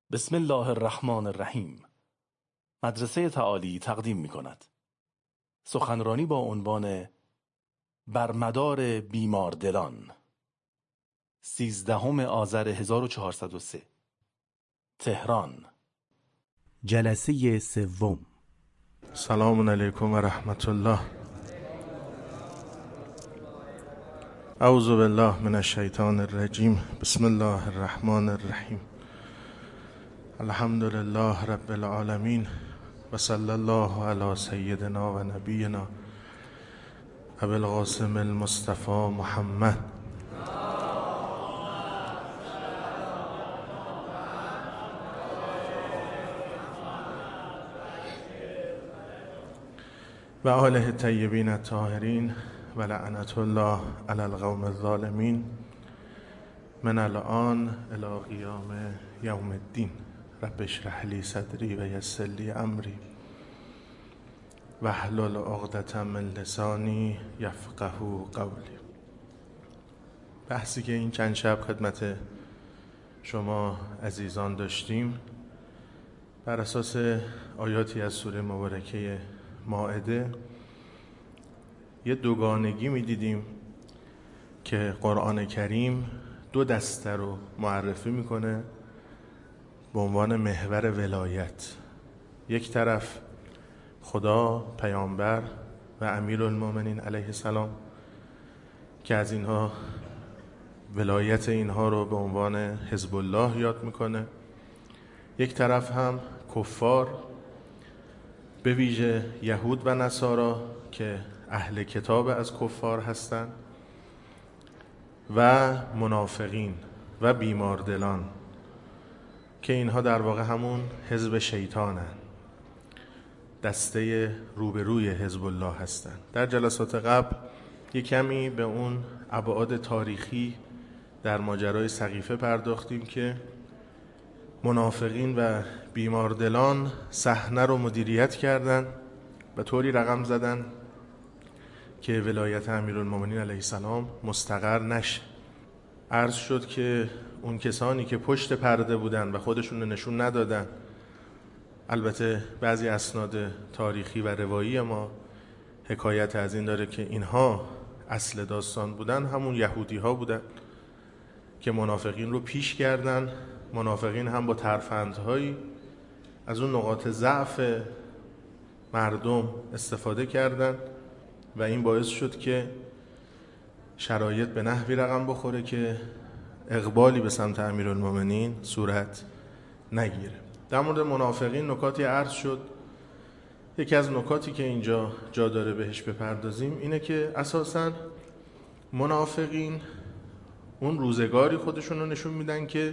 بسم الله الرحمن الرحیم. مدرسه تعالی تقدیم می کند سخنرانی با عنوان بر مدار بیمار دلان، 13 آذر 1403، تهران. جلسه سوم. سلام علیکم و رحمت الله. اعوذ بالله من الشیطان الرجیم. بسم الله الرحمن الرحیم. الحمد لله رب العالمین و صلی الله علی سیدنا و نبینا ابی القاسم المصطفى محمد. و آله الطیبین الطاهرین و لعنت الله علی القوم الظالمین من الان الی قیام یوم الدین. رب اشرح لی صدری و یسر لی امری واحلل عقدة من لسانی یفقهوا قولی. بحثی که این چند شب خدمت شما عزیزان داشتیم بر اساس آیاتی از سوره مبارکه مائده یه دوگانگی می‌دیدیم که قرآن کریم دو دسته رو معرفی میکنه به عنوان محور ولایت. یک طرف خدا، پیامبر و امیرالمومنین علیه السلام که از اینها ولایت اینها رو به عنوان حزب الله یاد میکنه. یک طرف هم کفار، به ویژه یهود و نصارا که اهل کتاب از کفار هستند، و منافقین و بیماردلان که اینها در واقع همون حزب شیطانن، دسته روبروی حزب الله هستند. در جلسات قبل یک کمی به اون ابعاد تاریخی در ماجرای سقیفه پرداختیم که منافقین و بیماردلان صحنه رو مدیریت کردن و طوری رقم زدن که ولایت امیرالمومنین علیه السلام مستقر نشه. عرض شد که اون کسانی که پشت پرده بودن و خودشون رو نشون ندادن، البته بعضی اسناد تاریخی و روایی ما حکایت از این داره که اینها اصل داستان بودن، همون یهودی ها بودن که منافقین رو پیش کردن. منافقین هم با ترفندهایی از اون نقاط ضعف مردم استفاده کردن و این باعث شد که شرایط به نحوی رقم بخوره که اقبالی به سمت امیرالمومنین صورت نگیره. در مورد منافقین نکاتی عرض شد. یکی از نکاتی که اینجا جا داره بهش بپردازیم اینه که اساساً منافقین اون روزگاری خودشون رو نشون میدن که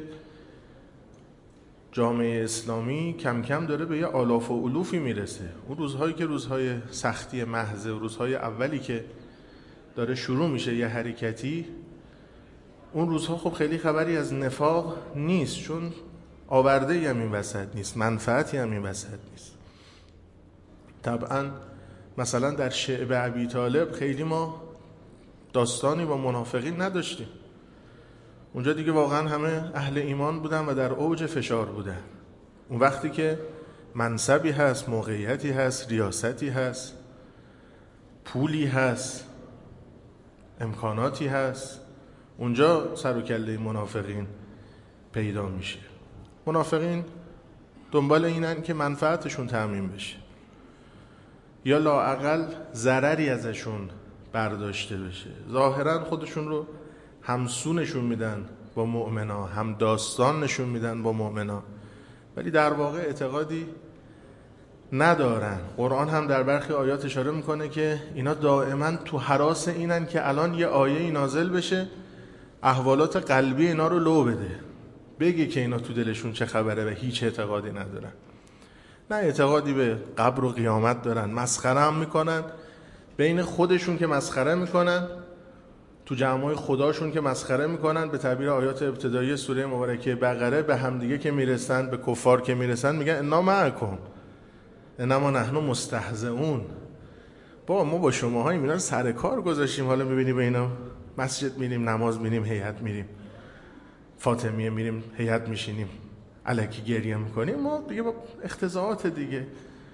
جامعه اسلامی کم کم داره به یه آلاف و علوفی میرسه. اون روزهایی که روزهای سختی محض، روزهای اولی که داره شروع میشه یه حرکتی، اون روزها خب خیلی خبری از نفاق نیست، چون آورده‌ای هم این وسط نیست، منفعتی هم این وسط نیست. طبعا مثلا در شعب ابی طالب خیلی ما داستانی با منافقین نداشتیم. اونجا دیگه واقعا همه اهل ایمان بودن و در اوج فشار بودن. اون وقتی که منصبی هست، موقعیتی هست، ریاستی هست، پولی هست، امکاناتی هست، اونجا سر و کله منافقین پیدا میشه. منافقین دنبال اینن که منفعتشون تامین بشه یا لااقل ضرری ازشون برداشته بشه. ظاهرا خودشون رو همسو نشون میدن با مؤمنا، هم داستان نشون میدن با مؤمنا، ولی در واقع اعتقادی ندارن. قرآن هم در برخی آیات اشاره میکنه که اینا دائما تو هراس اینن که الان یه آیه نازل بشه احوالات قلبی اینا رو لو بده، بگه که اینا تو دلشون چه خبره و هیچ اعتقادی ندارن. نه اعتقادی به قبر و قیامت دارن، مسخره هم میکنن بین خودشون که مسخره میکنن، تو جمعای خداشون که مسخره میکنن. به تعبیر آیات ابتدایی سوره مبارکه بقره به همدیگه که میرسن، به کفار که میرسن، میگن انا معکم انما نحن مستهزئون. ما با شماها اینا رو سر کار گذاشتیم، حالا میبینی به اینا مسجد میریم، نماز میریم، هیئت میریم، فاطمیه میریم، هیئت میشینیم، الکی گریه میکنیم. ما دیگه با اختزاعات دیگه،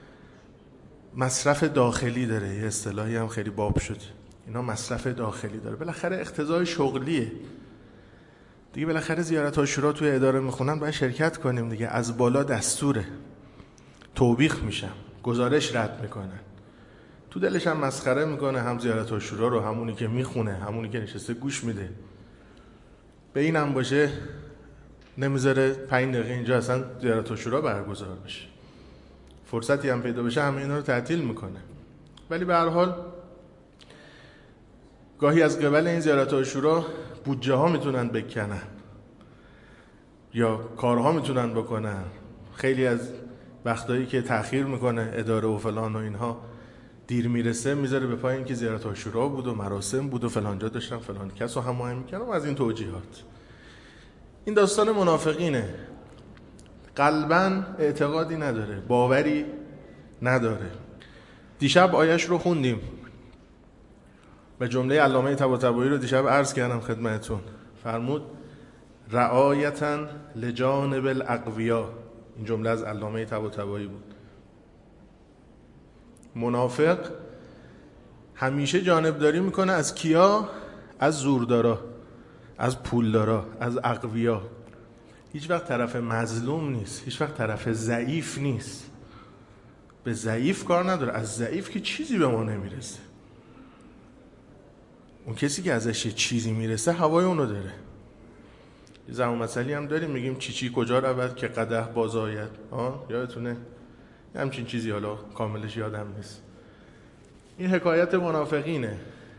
مصرف داخلی داره، یه اصطلاحی هم خیلی باب شد، اینا مصرف داخلی داره، بالاخره اختزاع شغلیه دیگه، بالاخره زیارت عاشورا توی اداره میخونن باید شرکت کنیم دیگه، از بالا دستوره، توبیخ میشم، گزارش رد میکنن، تو دلش هم مسخره میکنه، هم زیارت عاشورا رو، همونی که میخونه، همونی که نشسته گوش میده. به اینم باشه نمیذاره 5 دقیقه اینجا اصلا زیارت عاشورا برگزار بشه، فرصتی هم پیدا بشه همه اینا رو تعطیل میکنه. ولی به هر حال گاهی از قبل این زیارت عاشورا بودجه ها میتونن بکنن یا کارها میتونن بکنن. خیلی از وقتایی که تأخیر میکنه اداره و فلان و اینها، دیر میرسه، میذاره به پای این که زیارت عاشورا بود و مراسم بود و فلانجا داشتن فلان کس رو هماهنگ میکنن و از این توجیهات. این داستان منافقینه، قلباً اعتقادی نداره، باوری نداره. دیشب آیش رو خوندیم و جمله علامه طباطبایی رو دیشب عرض کردم خدمتتون. فرمود رعایتاً لجانب الاقویا، این جمله از علامه طباطبایی بود. منافق همیشه جانبداری میکنه از کیا؟ از زوردارا، از پولدارا، از اقویا. هیچ وقت طرف مظلوم نیست، هیچ وقت طرف ضعیف نیست. به ضعیف کار نداره، از ضعیف که چیزی به ما نمیرسه. اون کسی که ازش یه چیزی میرسه هوای اونو داره. یه زمان مثلی هم داریم میگیم چی کجا رود که قدح باز آید. یادتونه؟ همچین چیزی، حالا کاملش یادم نیست. این حکایت منافقینه.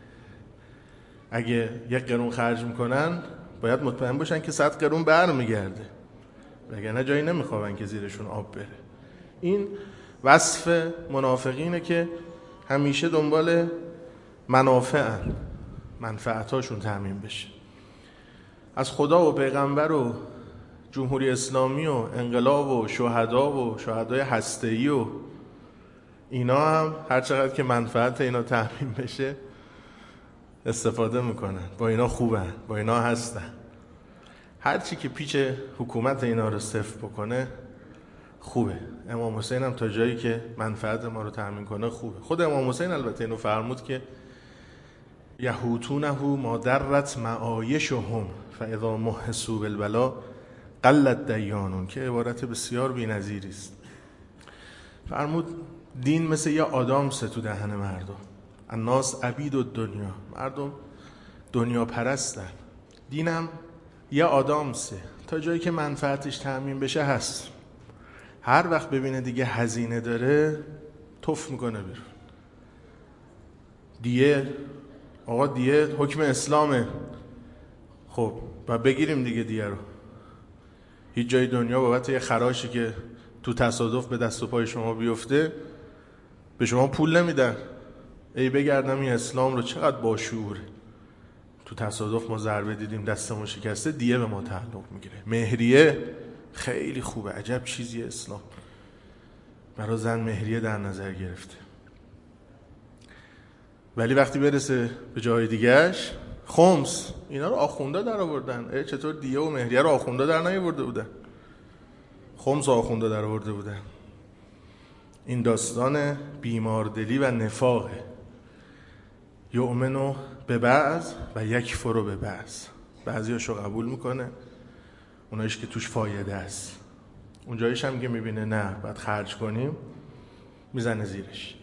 اگه 1 قرون خرج میکنن باید مطمئن باشن که 100 قرون برمیگرده، وگرنه جایی نمیخوابن که زیرشون آب بره. این وصف منافقینه که همیشه دنبال منافعن، منفعتاشون تامین بشه. از خدا و پیغمبر و جمهوری اسلامی و انقلاب و شهدای هسته‌ای و اینا هم هر چقدر که منفعت اینا تامین بشه استفاده میکنن، با اینا خوبن، با اینا هستن. هر چی که پیچ حکومت اینا رو صفر بکنه خوبه. امام حسین هم تا جایی که منفعت ما رو تامین کنه خوبه. خود امام حسین البته اینو فرمود که یهوتونه ما درت معایشهم فاذا محسوا بالبلا قلت دیانون، که عبارت بسیار بی‌نظیری است. فرمود دین مثل یه آدامسه تو دهن مردم. الناس عبید الدنیا، مردم دنیا پرستن. دینم یه آدامسه، تا جایی که منفعتش تامین بشه هست. هر وقت ببینه دیگه هزینه داره تف میکنه بیرون. دیه حکم اسلامه، خب و بگیریم دیگه دیه رو. هیچ جای دنیا بابت یه خراشی که تو تصادف به دست و پای شما بیفته به شما پول نمیدن. ای بگردم این اسلام رو چقدر باشعوره، تو تصادف ما ضربه دیدیم دستمون شکسته، دیه به ما تعلق میگیره. مهریه خیلی خوبه، عجب چیزیه اسلام، برای زن مهریه در نظر گرفته. ولی وقتی برسه به جای دیگهش، خمس، اینا رو آخوندا در آوردن. چطور دیه و مهریه رو آخوندا در نیاورده بودن؟ خمس آخوندا در آورده بودن. این داستان بیماردلی و نفاقه. یؤمنو به بعض و یکفر به بعض. بعضیاشو قبول میکنه، اونایش که توش فایده است. اونجایش هم که میبینه نه باید خرج کنیم میزنه زیرش.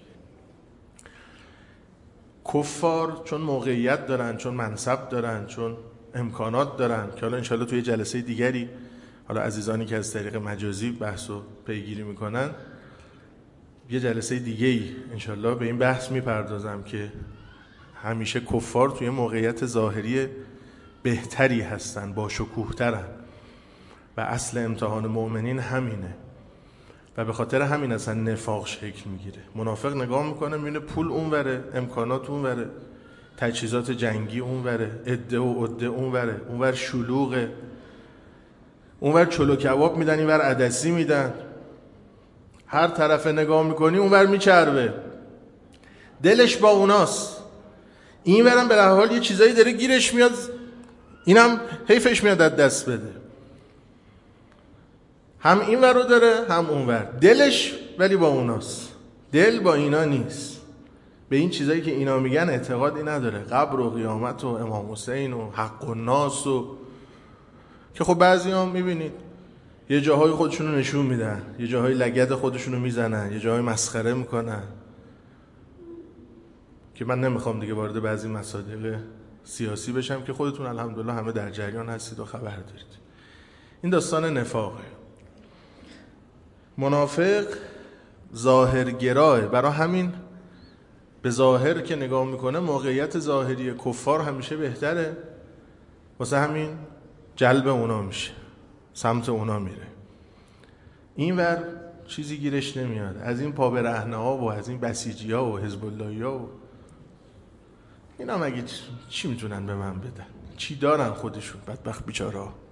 کفار چون موقعیت دارن، چون منصب دارن، چون امکانات دارن، که حالا انشالله توی جلسه دیگری، حالا عزیزانی که از طریق مجازی بحث و پیگیری میکنن، یه جلسه دیگه‌ای انشالله به این بحث میپردازم که همیشه کفار توی موقعیت ظاهری بهتری هستن، با شکوه‌ترن و اصل امتحان مؤمنین همینه و به خاطر همین اصلا نفاق شکل میگیره. منافق نگاه میکنه میبینه پول اونوره، امکانات اونوره، تجهیزات جنگی اونوره، عده و عده اونوره، اونور شلوغه، اونور چلو کباب میدن، اینور عدسی میدن، هر طرف نگاه میکنی اونور میچربه، دلش با اوناست. اینورم به هر حال یه چیزایی داره گیرش میاد، اینم حیفش میاد از دست بده. هم این ور رو داره هم اون ور. دلش ولی با اوناست، دل با اینا نیست. به این چیزایی که اینا میگن اعتقادی نداره، قبر و قیامت و امام حسین و حق و ناس و که خب بعضی هم میبینید یه جاهای خودشونو نشون میدن، یه جاهای لگد خودشونو میزنن، یه جاهای مسخره میکنن که من نمیخوام دیگه وارد بعضی مصادیق سیاسی بشم که خودتون الحمدلله همه در جریان هستید و خبر دارید. این داستان نفاقه. منافق ظاهرگراه، برای همین به ظاهر که نگاه میکنه موقعیت ظاهری کفار همیشه بهتره، واسه همین جلب اونا میشه، سمت اونا میره. اینور چیزی گیرش نمیاد از این پا برهنه ها و از این بسیجی ها و حزب اللهی ها و اینا. مگه چی میتونن به من بدن؟ چی دارن خودشون؟ بدبخت بیچاره ها.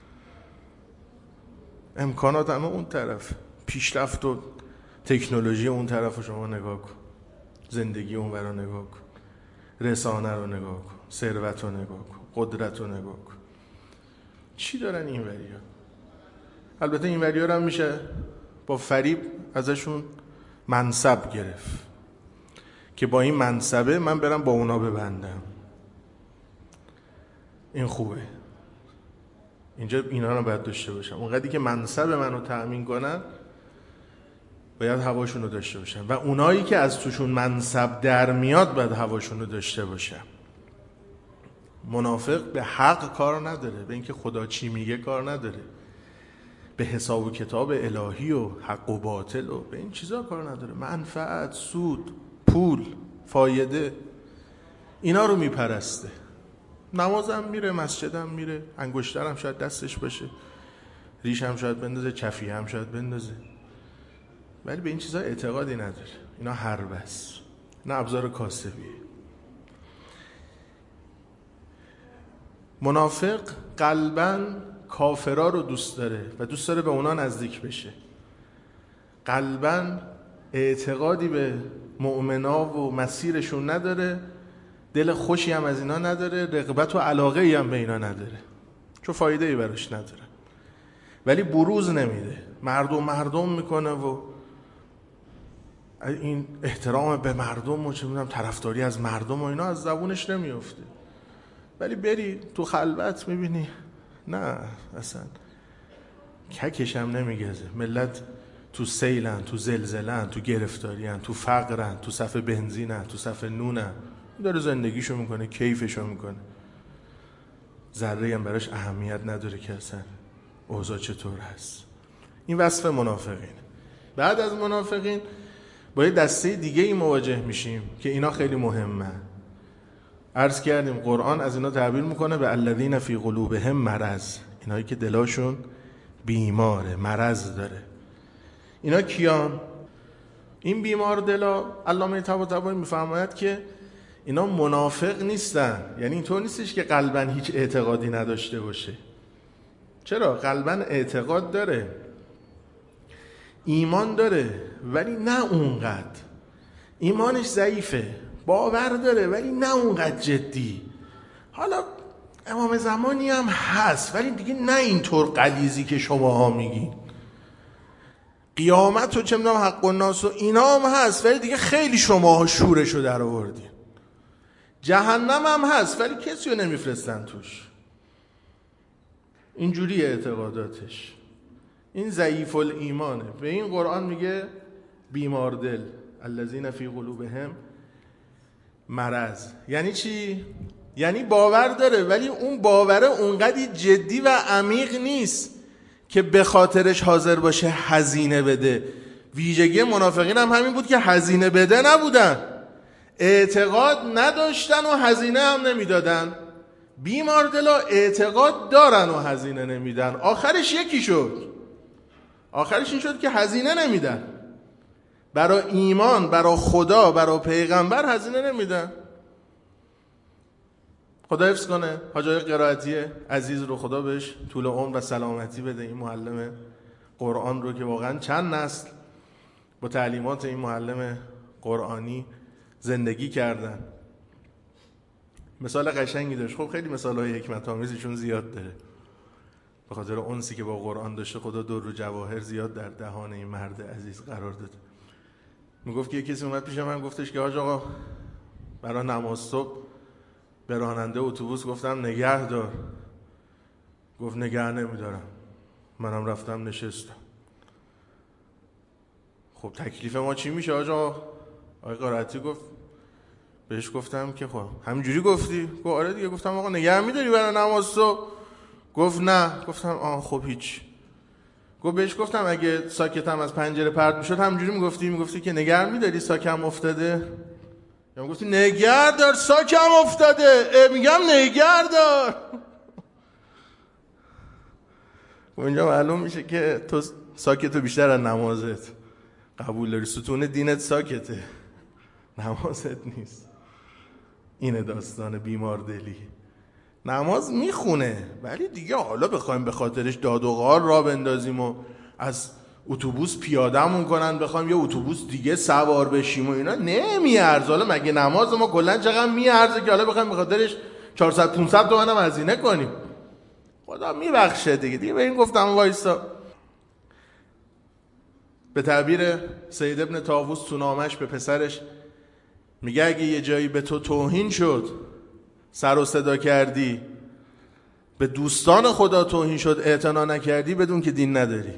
امکانات همه اون طرف، پیشرفت و تکنولوژی اون طرف رو شما نگاه کن، زندگی اون ور رو نگاه کن، رسانه رو نگاه کن، ثروت رو نگاه کن، قدرت رو نگاه کن. چی دارن این وریا؟ البته این وریا هم میشه با فریب ازشون منصب گرفت که با این منصبه من برم با اونا ببندم. این خوبه، اینجا اینا رو باید داشته باشم. اونقدری که منصب منو تأمین کنن باید هواشون رو داشته باشن و اونایی که از توشون منصب در میاد باید هواشون رو داشته باشن. منافق به حق کار نداره، به اینکه خدا چی میگه کار نداره، به حساب و کتاب الهی و حق و باطل و به این چیزا کار نداره. منفعت، سود، پول، فایده، اینا رو میپرسته. نمازم میره، مسجدم میره، انگشترم شاید دستش باشه، ریشم شاید بندازه، کفی هم شاید بندازه، ولی به این چیزا اعتقادی نداره. اینا حرب است، اینا ابزار کاسبیه. منافق قلباً کافرا رو دوست داره و دوست داره به اونا نزدیک بشه. قلباً اعتقادی به مؤمنا و مسیرشون نداره، دل خوشی هم از اینا نداره، رغبت و علاقه ای هم به اینا نداره، چون فایده ای براش نداره. ولی بروز نمیده، مردم میکنه و این احترام به مردم و چه میدونم طرفداری از مردم و اینا از زبونش نمیفته. ولی بری تو خلوت میبینی نه، اصلا ککش هم نمیگزه. ملت تو سیلن، تو زلزلن، تو گرفتارین، تو فقرن، تو صف بنزینن، تو صف نونن. داره زندگیشو میکنه، کیفشو میکنه، ذره هم براش اهمیت نداره که اصلا اوضاع چطور هست. این وصف منافقین. بعد از منافقین با یه دسته دیگه ای مواجه میشیم که اینا خیلی مهمه. عرض کردیم قرآن از اینا تعبیر میکنه به الذین فی قلوبهم مرض، اینایی که دلاشون بیماره، مرض داره. اینا کیان؟ این بیمار دلا علامه طباطبایی میفرماید که اینا منافق نیستن. یعنی اینطور نیستش که قلباً هیچ اعتقادی نداشته باشه. چرا؟ قلباً اعتقاد داره، ایمان داره، ولی نه اونقدر. ایمانش ضعیفه، باور داره ولی نه اونقدر جدی. حالا امام زمانی هم هست ولی دیگه نه اینطور غلیظی که شماها میگین. قیامت و چه میدونم حق و ناس و اینا هم هست ولی دیگه خیلی شماها شورشو در آوردین. جهنم هم هست ولی کسی رو نمیفرستن توش. اینجوری اعتقاداتش. این ضعیف الایمانه. به این قرآن میگه بیمار دل، الذین فی قلوبهم مرض. یعنی چی؟ یعنی باور داره ولی اون باوره اونقدی جدی و عمیق نیست که به خاطرش حاضر باشه هزینه بده. ویژگی منافقین هم همین بود که هزینه بده نبودن، اعتقاد نداشتن و هزینه هم نمیدادن. بیمار دلا اعتقاد دارن و هزینه نمیدن. آخرش یکی شد. آخرش این شد که هزینه نمیدن. برای ایمان، برای خدا، برای پیغمبر هزینه نمیدن. خدا حفظ کنه حاجی قرائتی عزیز رو، خدا بهش طول عمر و سلامتی بده. این معلم قرآن رو که واقعا چند نسل با تعلیمات این معلم قرآنی زندگی کردن. مثال قشنگی داشت. خب خیلی مثالهای حکمت آمیزشون زیاد داره. به خاطر انسی که با قرآن داشته خدا در و جواهر زیاد در دهان این مرد عزیز قرار داد. میگفت که یه کسی اومد پیش من گفتش که حاج آقا برای نماز صبح به راننده اتوبوس گفتم نگه دار. گفت نگه نمیدارم. منم رفتم نشستم. خب تکلیف ما چی میشه حاج آقا؟ آقای قرائتی گفت، بهش گفتم که خب همینجوری گفتی؟ گفت آره دیگه. گفتم آقا نگه میداری برای نماز صبح؟ گفت نه. گفتم خب هیچ. گفت بهش گفتم اگه ساکتم از پنجره پرت میشد همینجوری میگفتی که نگه میداری ساکم افتاده؟ یا میگفتی نگه دار ساکم افتاده. میگم نگه دار. اونجا معلوم میشه که تو ساکتو بیشتر از نمازت قبول داری. ستون دینت ساکته، نمازت نیست. اینه داستان بیماردلی. نماز میخونه ولی دیگه حالا بخوایم به خاطرش داد و غار را بندازیم و از اتوبوس پیاده‌مون کنن بخوایم یه اتوبوس دیگه سوار بشیم و اینا نمیارزه. حالا مگه نماز ما کلا چقدر میارزه که حالا بخوایم به خاطرش 400 500 تومن هم هزینه کنیم؟ خدا میبخشه دیگه به این گفتم وایسا. به تعبیر سید ابن طاووس تو نامش به پسرش میگه اگه یه جایی به تو توهین شد سر و صدا کردی، به دوستان خدا توهین شد اعتنا نکردی، بدون که دین نداری.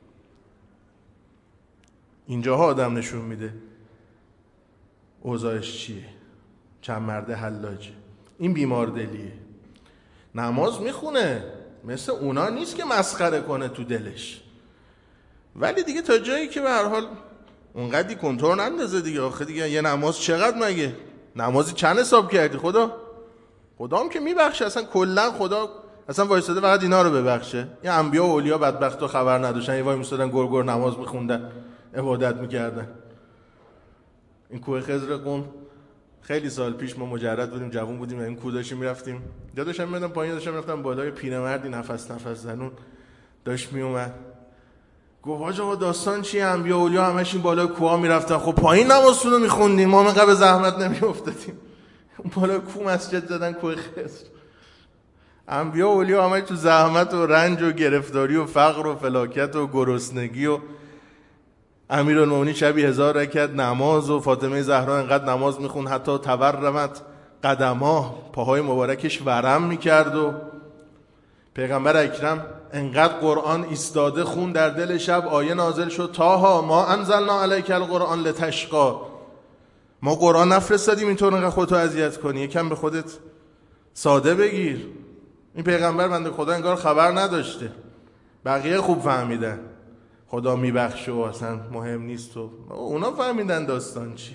اینجاها آدم نشون میده اوضاعش چیه، چند مرد حلاجه. این بیماردلیه. نماز میخونه، مثل اونا نیست که مسخره کنه تو دلش، ولی دیگه تا جایی که به هر حال اونقدی کنترل نندازه دیگه. آخه دیگه یه نماز چقدر مگه؟ نمازی چند حساب کردی؟ خدا هم که میبخشه. اصلا کلا خدا اصلا وایساده فقط اینا رو ببخشه. این انبیا و اولیا بدبختا خبر نداشتن، یه وای میستادن گر نماز میخوندن، عبادت میکردن. این کوه خضر قم خیلی سال پیش ما مجرد بودیم، جوون بودیم، این کوه داشتیم میرفتیم. داشتم میادم پایین، داشتم میرفتم بالای پیرمردی نفس زنون داشت میومد. گفت حاج آقا داستان چیه؟ انبیا و اولیا همش این بالای کوه میرفتن، خب پایین نمازتون رو میخوندین، ما اینقدر به زحمت نمیافتادیم. اون بالای کوه مسجد زدن، کوه خضر. انبیا و اولیا همش تو زحمت و رنج و گرفتاری و فقر و فلاکت و گرسنگی و امیرالمومنین شبی 1000 رکعت نماز و فاطمه زهرا انقدر نماز میخوند حتی تورمت قدما، پاهای مبارکش ورم میکرد و پیغمبر اکرم انقدر قرآن ایستاده خون در دل شب آیه نازل شد طه ما انزلنا علیک القرآن لتشقی. ما قرآن نفرستادیم اینطور انقدر خودتو اذیت کنی، یکم به خودت ساده بگیر. این پیغمبر بنده خدا انگار خبر نداشته، بقیه خوب فهمیدن خدا میبخشه و اصلا مهم نیست و اونا فهمیدن داستان چی.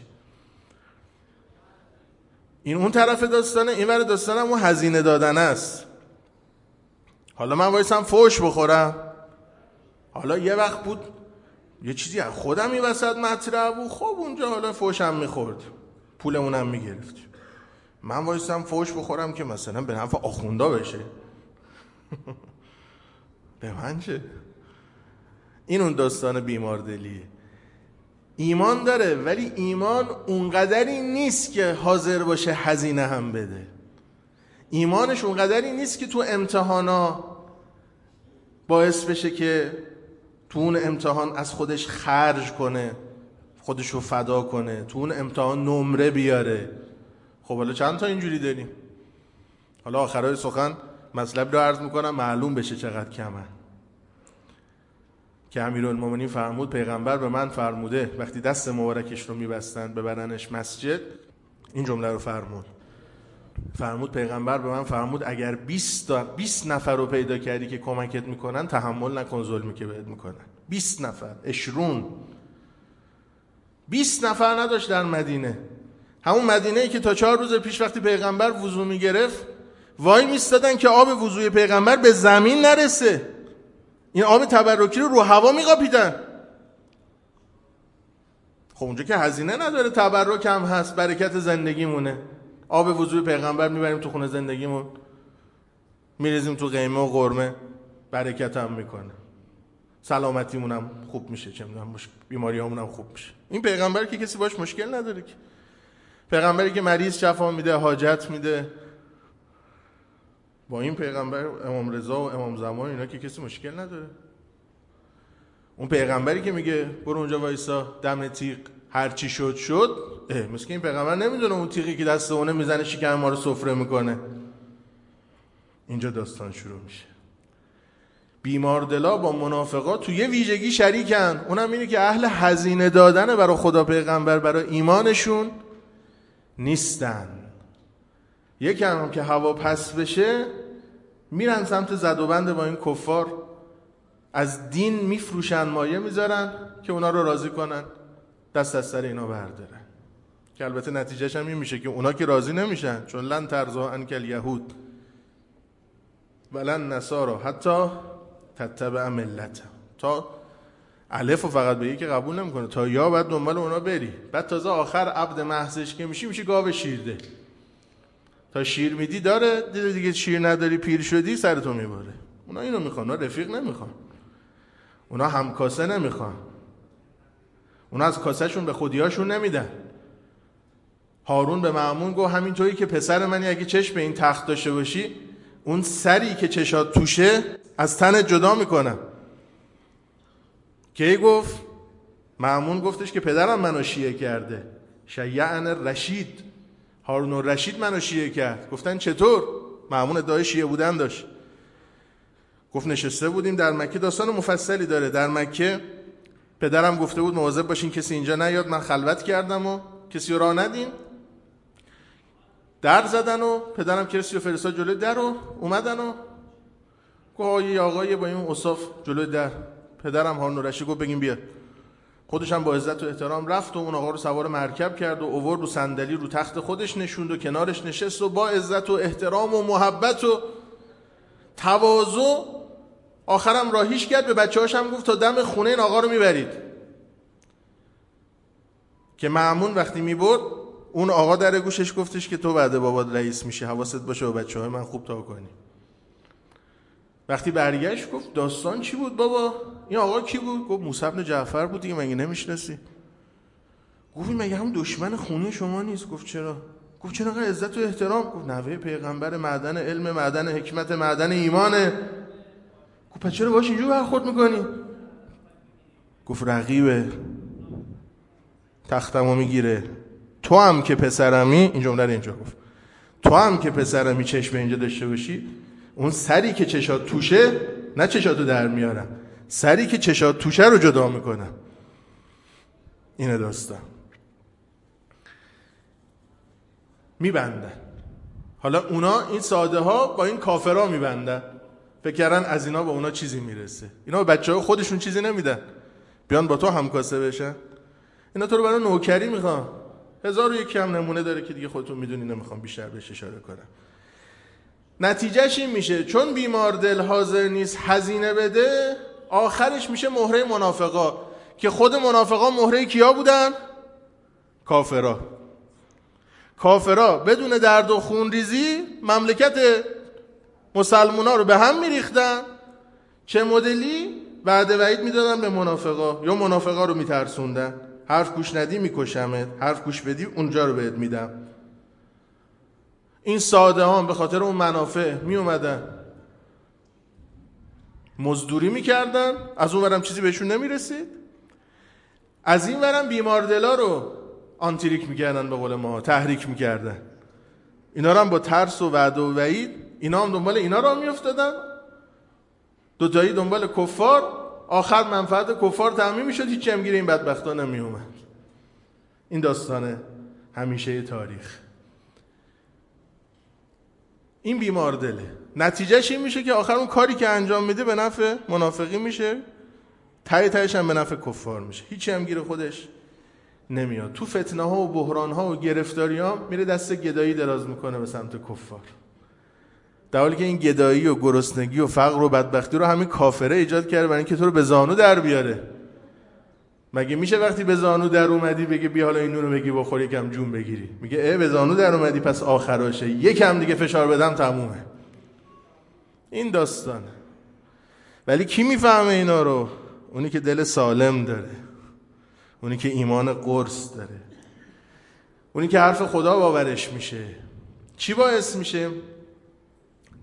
این اون طرف داستانه، این ور داستانه اون هزینه دادن است. حالا من وایسم فوش بخورم، حالا یه وقت بود یه چیزی از خودم این وسط مطرح بود، خب اونجا حالا فوشم میخورد، پولمونم میگرفت. من وایسم فوش بخورم که مثلا به نفع آخوندا بشه به من چه؟ این اون داستان بیماردلیه. ایمان داره ولی ایمان اونقدری نیست که حاضر باشه هزینه هم بده. ایمانش اونقدری نیست که تو امتحانا باعث بشه که تو اون امتحان از خودش خرج کنه، خودش رو فدا کنه، تو اون امتحان نمره بیاره. خب حالا چند تا اینجوری داریم؟ حالا آخرای سخن مطلب رو عرض میکنم معلوم بشه چقدر کمه. که امیرالمومنین فرمود، پیغمبر به من فرموده وقتی دست مبارکش رو میبستن ببرنش مسجد، این جمله رو فرمود پیغمبر به من فرمود اگر 20 نفر رو پیدا کردی که کمکت میکنن تحمل نکن ظلمی که بهت میکنن. 20 نفر، 20 نفر نداشت در مدینه. همون مدینه‌ای که تا 4 روز پیش وقتی پیغمبر وضو میگرفت وای میستادن که آب وضوی پیغمبر به زمین نرسه، این آب تبرکی رو هوا میقاپیدن. خب اونجا که هزینه نداره، تبرک هم هست، برکت زندگیمونه. آب وضوی پیغمبر میبریم تو خونه زندگیمون، میریزیم تو قیمه و قرمه، برکت هم میکنه، سلامتیمون هم خوب میشه، چه میدونم بیماریامون هم خوب میشه. این پیغمبر که کسی باش مشکل نداره، که پیغمبری که مریض شفا میده، حاجت میده، با این پیغمبر امام رضا و امام زمان اینا که کسی مشکل نداره. اون پیغمبری که میگه برو اونجا وایسا دم تیغ هر چی شد مثل که این پیغمبر نمیدونه اون تیغی که دست اونه میزنه شکم ما رو سفره میکنه. اینجا داستان شروع میشه. بیماردلا با منافقا تو یه ویژگی شریکن، اونم اینه که اهل هزینه دادن برای خدا پیغمبر برای ایمانشون نیستن. یکم هم که هوا پس بشه میرن سمت زدوبند با این کفار، از دین میفروشن، مایه میذارن که اونا رو راضی کنن، دست از سر اینا بردارن. که البته نتیجهش هم این میشه که اونا که راضی نمیشن، چون لن ترضی عنک الیهود ولن نصارا حتی تتبع ملتهم، تا الف و فقط به که قبول نمیکنه، تا یا بعد دنبال اونا بری، بعد تازه آخر عبد محضش که میشه گاو شیرده. تا شیر میدی داره، دیگه شیر نداری پیر شدی سرتو میبره. اونا اینو میخوان، اونا رفیق نمیخوان، اونا همکاسه نمیخوان، اونا از کاسهشون به خودیاشون نمیدن. هارون به مأمون گفت همینطوری که پسر منی اگه چشم به این تخت داشته باشی، اون سری که چشات توشه از تن جدا میکنم. که گفت مأمون گفتش که پدرم منو شیعه کرده، شیعن رشید، هارون الرشید منو شیعه کرد. گفتن چطور؟ مأمون ادعای شیعه بودن داشت. گفت نشسته بودیم در مکه، داستان مفصلی داره. در مکه پدرم گفته بود مواظب باشین کسی اینجا نیاد، من خلوت کردم و کسی رو راه ندین. در زدن و پدرم کسی رو فرستاد جلوی در و اومدن و گفت یه آقایی با این اصاف جلوی در. پدرم هارون الرشید گفت بگیم بیاد. خودش هم با عزت و احترام رفت و اون آقا رو سوار مرکب کرد و آورد رو صندلی رو تخت خودش نشوند و کنارش نشست و با عزت و احترام و محبت و تواضع آخرم راهیش کرد. به بچه‌هاش هم گفت تا دم خونه این آقا رو میبرید. که مأمون وقتی میبرد اون آقا در گوشش گفتش که تو بعد بابات رئیس میشی، حواست باشه و بچه‌های من خوب تا کنی. وقتی برگشت گفت داستان چی بود بابا؟ این آقا کی بود؟ گفت موسی بن جعفر بود دیگه، مگه نمیشناسی؟ گفت مگه هم دشمن خونی شما نیست؟ گفت چرا؟ گفت چرا انقدر عزت و احترام؟ گفت نوه پیغمبر، معدن علم، معدن حکمت، معدن ایمانه. گفت پس چرا باش اینجور برخورد میکنی؟ گفت رقیبه، تختمو میگیره. تو هم که پسرمی، این جمله رو اینجا گفت، تو هم که پسرمی چشم اینجا داشته باشی، اون سری که چشات توشه، نه چشاتو در میارم، سری که چشات توشه رو جدا میکنم. اینه داستان. میبندن. حالا اونا این ساده ها با این کافرها میبندن، فکر کردن از اینا با اونا چیزی میرسه. اینا به بچه‌ها خودشون چیزی نمیدن، بیان با تو همکاسه بشن. اینا تو رو برای نوکری میخوان. 1001 کم نمونه داره که دیگه خودتون میدونی، نمیخوام بیشتر بهش اشاره کنم. نتیجهش این میشه چون بیمار دل حاضر نیست هزینه بده، آخرش میشه مهره منافقا. که خود منافقا مهره کیا بودن؟ کافرا. کافرا بدون درد و خون ریزی مملکت مسلمونا رو به هم میریختن. چه مدلی؟ بعد وعید میدادن به منافقا، یا منافقا رو میترسوندن. حرف گوش ندی میکشمت، حرف گوش بدی اونجا رو بهت میدم. این ساده ها به خاطر اون منافع می اومدن مزدوری میکردن، از اون ورم چیزی بهشون نمیرسید، از این ورم بیماردلا رو آنتریک میکردن، به قول ما تحریک میکردن. اینا رو هم با ترس و وعده و وعید، اینا هم دنبال اینا را میافتادن، دوتایی دنبال کفار. آخر منفعت کفار تامین میشد، هیچ هم گیر این بدبختا نمی اومد. این داستانه همیشه تاریخ. این بیمار دله. نتیجهش این میشه که آخر اون کاری که انجام میده به نفع منافقی میشه، تهش هم به نفع کفار میشه. هیچی هم گیر خودش نمیاد. تو فتنه ها و بحران ها و گرفتاری ها میره دست گدایی دراز میکنه به سمت کفار، در حالی که این گدایی و گرسنگی و فقر و بدبختی رو همین کافره ایجاد کرده برای اینکه تو رو به زانو در بیاره. مگه میشه وقتی به زانو در اومدی بگی بیا حالا اینو رو بگی بخور یکم جون بگیری؟ میگه به زانو در اومدی پس آخراشه، یکم دیگه فشار بدم تمومه. این داستان. ولی کی میفهمه اینا رو؟ اونی که دل سالم داره، اونی که ایمان قرص داره، اونی که حرف خدا باورش میشه. چی باعث میشه؟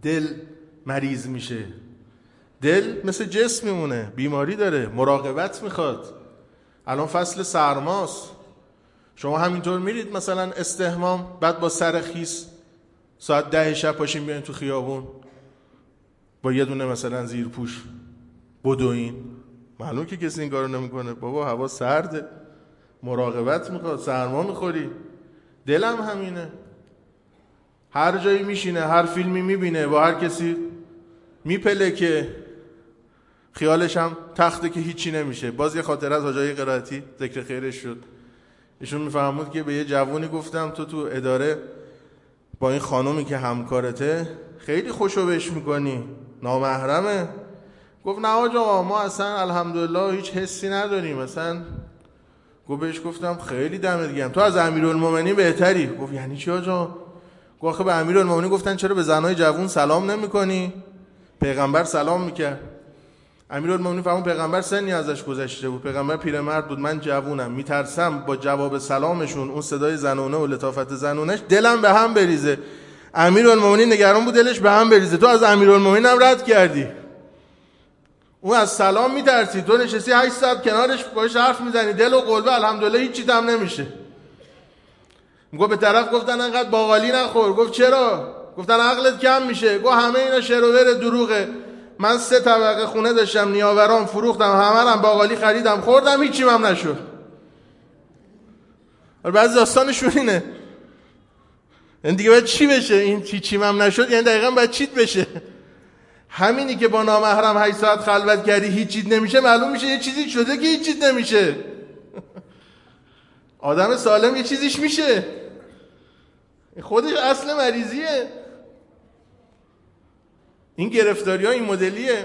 دل مریض میشه. دل مثل جسم میمونه، بیماری داره، مراقبت میخواد. الان فصل سرماست، شما همینطور میرید مثلا استحمام، بعد با سر خیس ساعت 10 شب پاشین بیاین تو خیابون با یه دونه مثلا زیرپوش بدوین؟ معلوم که کسی این کارو نمیکنه. بابا هوا سرده، مراقبت میخواد، سرما میخوری. دلم همینه، هر جایی میشینه، هر فیلمی میبینه، با هر کسی میپله که خیالش هم تخته که هیچی نمیشه. باز یه خاطره از حاجی قرائتی ذکر خیرش شد، ایشون میفهمود که به یه جوونی گفتم تو اداره با این خانومی که همکارته خیلی خوشو بش میکنی، نامحرمه. گفت نه آقا ما اصلا الحمدلله هیچ حسی نداریم مثلا. گفت بهش گفتم خیلی دمت گرم، تو از امیرالمومنین بهتری. گفت یعنی چی آقا؟ گفت آخه به امیرالمومنین گفتن چرا به زنای جوون سلام نمیکنی؟ پیغمبر سلام میکرد. امیرالمومنین فهمون پیغمبر سنی ازش گذشته بود، پیغمبر پیرمرد بود، من جوونم، میترسم با جواب سلامشون اون صدای زنونه و لطافت زنونش دلم به هم بریزه. امیرالمومنین نگران بود دلش به هم بریزه، تو از امیرالمومنین هم رد کردی. اون از سلام میترسی، تو نشستی 8 ساعت کنارش باهاش حرف میزنی، دل و قلبه الحمدلله هیچ چیزم نمیشه. میگه به طرف گفتن انقدر باقالی نخور. گفت چرا؟ گفتن عقلت کم میشه. گفت همه اینا شعر و ور دروغه، من 3 طبقه خونه داشتم نیاوران فروختم، همه هم باقالی خریدم خوردم، هیچیم هم نشد. بعضی داستانشون اینه. این دیگه باید چی بشه؟ این چیم هم نشد یعنی دقیقاً باید چیت بشه. همینی که با نامحرم 8 ساعت خلوت کردی هیچ چیز نمیشه، معلوم میشه یه چیزی شده که هیچ چیز نمیشه. آدم سالم یه چیزیش میشه، خودش اصل مریضیه. این گرفتاری ها این مدلیه.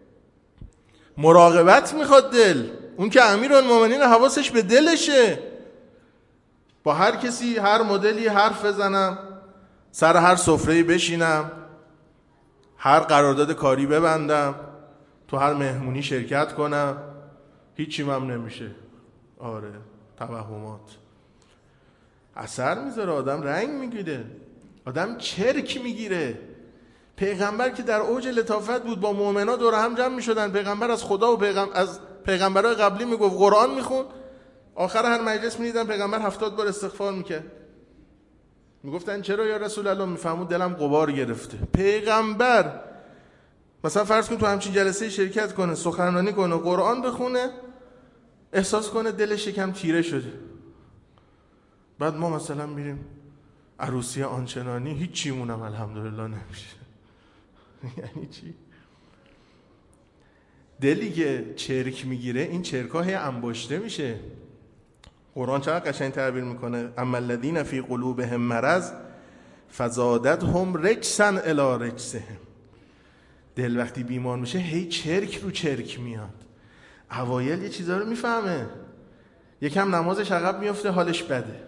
مراقبت میخواد دل. اون که امیرالمومنین حواسش به دلشه. با هر کسی هر مدلی حرف بزنم، سر هر سفره‌ای بشینم، هر قرارداد کاری ببندم، تو هر مهمونی شرکت کنم، هیچیم هم نمیشه. آره توهمات اثر میذاره، آدم رنگ میگیره، آدم چرک میگیره. پیغمبر که در اوج لطافت بود با مؤمنا دور هم جمع میشدن، پیغمبر از خدا و از پیغمبرای قبلی میگفت، قرآن میخوند، آخر هر مجلس میدیدن پیغمبر 70 بار استغفار میکرد. میگفتن چرا یا رسول الله؟ میفهمود دلم غبار گرفته. پیغمبر مثلا فرض کن تو همچین جلسه شرکت کنه، سخنرانی کنه، قرآن بخونه، احساس کنه دلش یکم تیره شده. بعد ما مثلا میریم عروسی آنچنانی، هیچ چیمونم الحمدلله نمیشه. یعنی چی؟ دلی که چرک میگیره، این چرکا هی انباشته میشه. قرآن چقدر قشنگ تعبیر میکنه، اما الذین فی قلوبهم مرض فزادتهم رجسا الی رجسهم. دل وقتی بیمار میشه هی چرک رو چرک میاد. اوایل یه چیزا رو میفهمه، یکم نمازش عقب میفته حالش بده،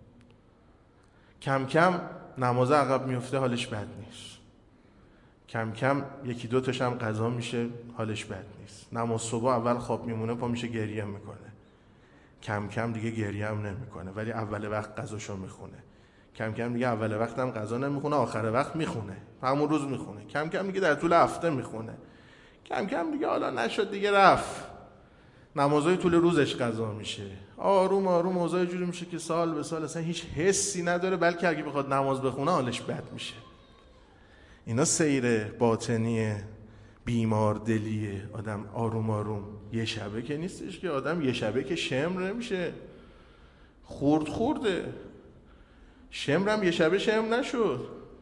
کم کم نماز عقب میفته حالش بد نیست، کم کم 1-2 تاش هم قضا میشه حالش بد نیست. نماز صبح اول خواب میمونه، پا میشه گریه میکنه، کم کم دیگه گریه هم نمیکنه ولی اول وقت قضاشو میخونه، کم کم دیگه اول وقت هم قضا نمیخونه، آخر وقت میخونه، همون روز میخونه، کم کم دیگه در طول هفته میخونه، کم کم دیگه حالا نشد دیگه رفت، نمازهای طول روزش قضا میشه. آروم آروم اوضاع جوری میشه که سال به سال اصلا هیچ حسی نداره، بلکه اگه بخواد نماز بخونه حالش بد میشه. اینا سیر باطنی بیمار دلیه. آدم آروم آروم، یه شبه که نیستش که آدم یه شبه که شمر نمیشه، خورده. شمرم یه شبه شمر نشد.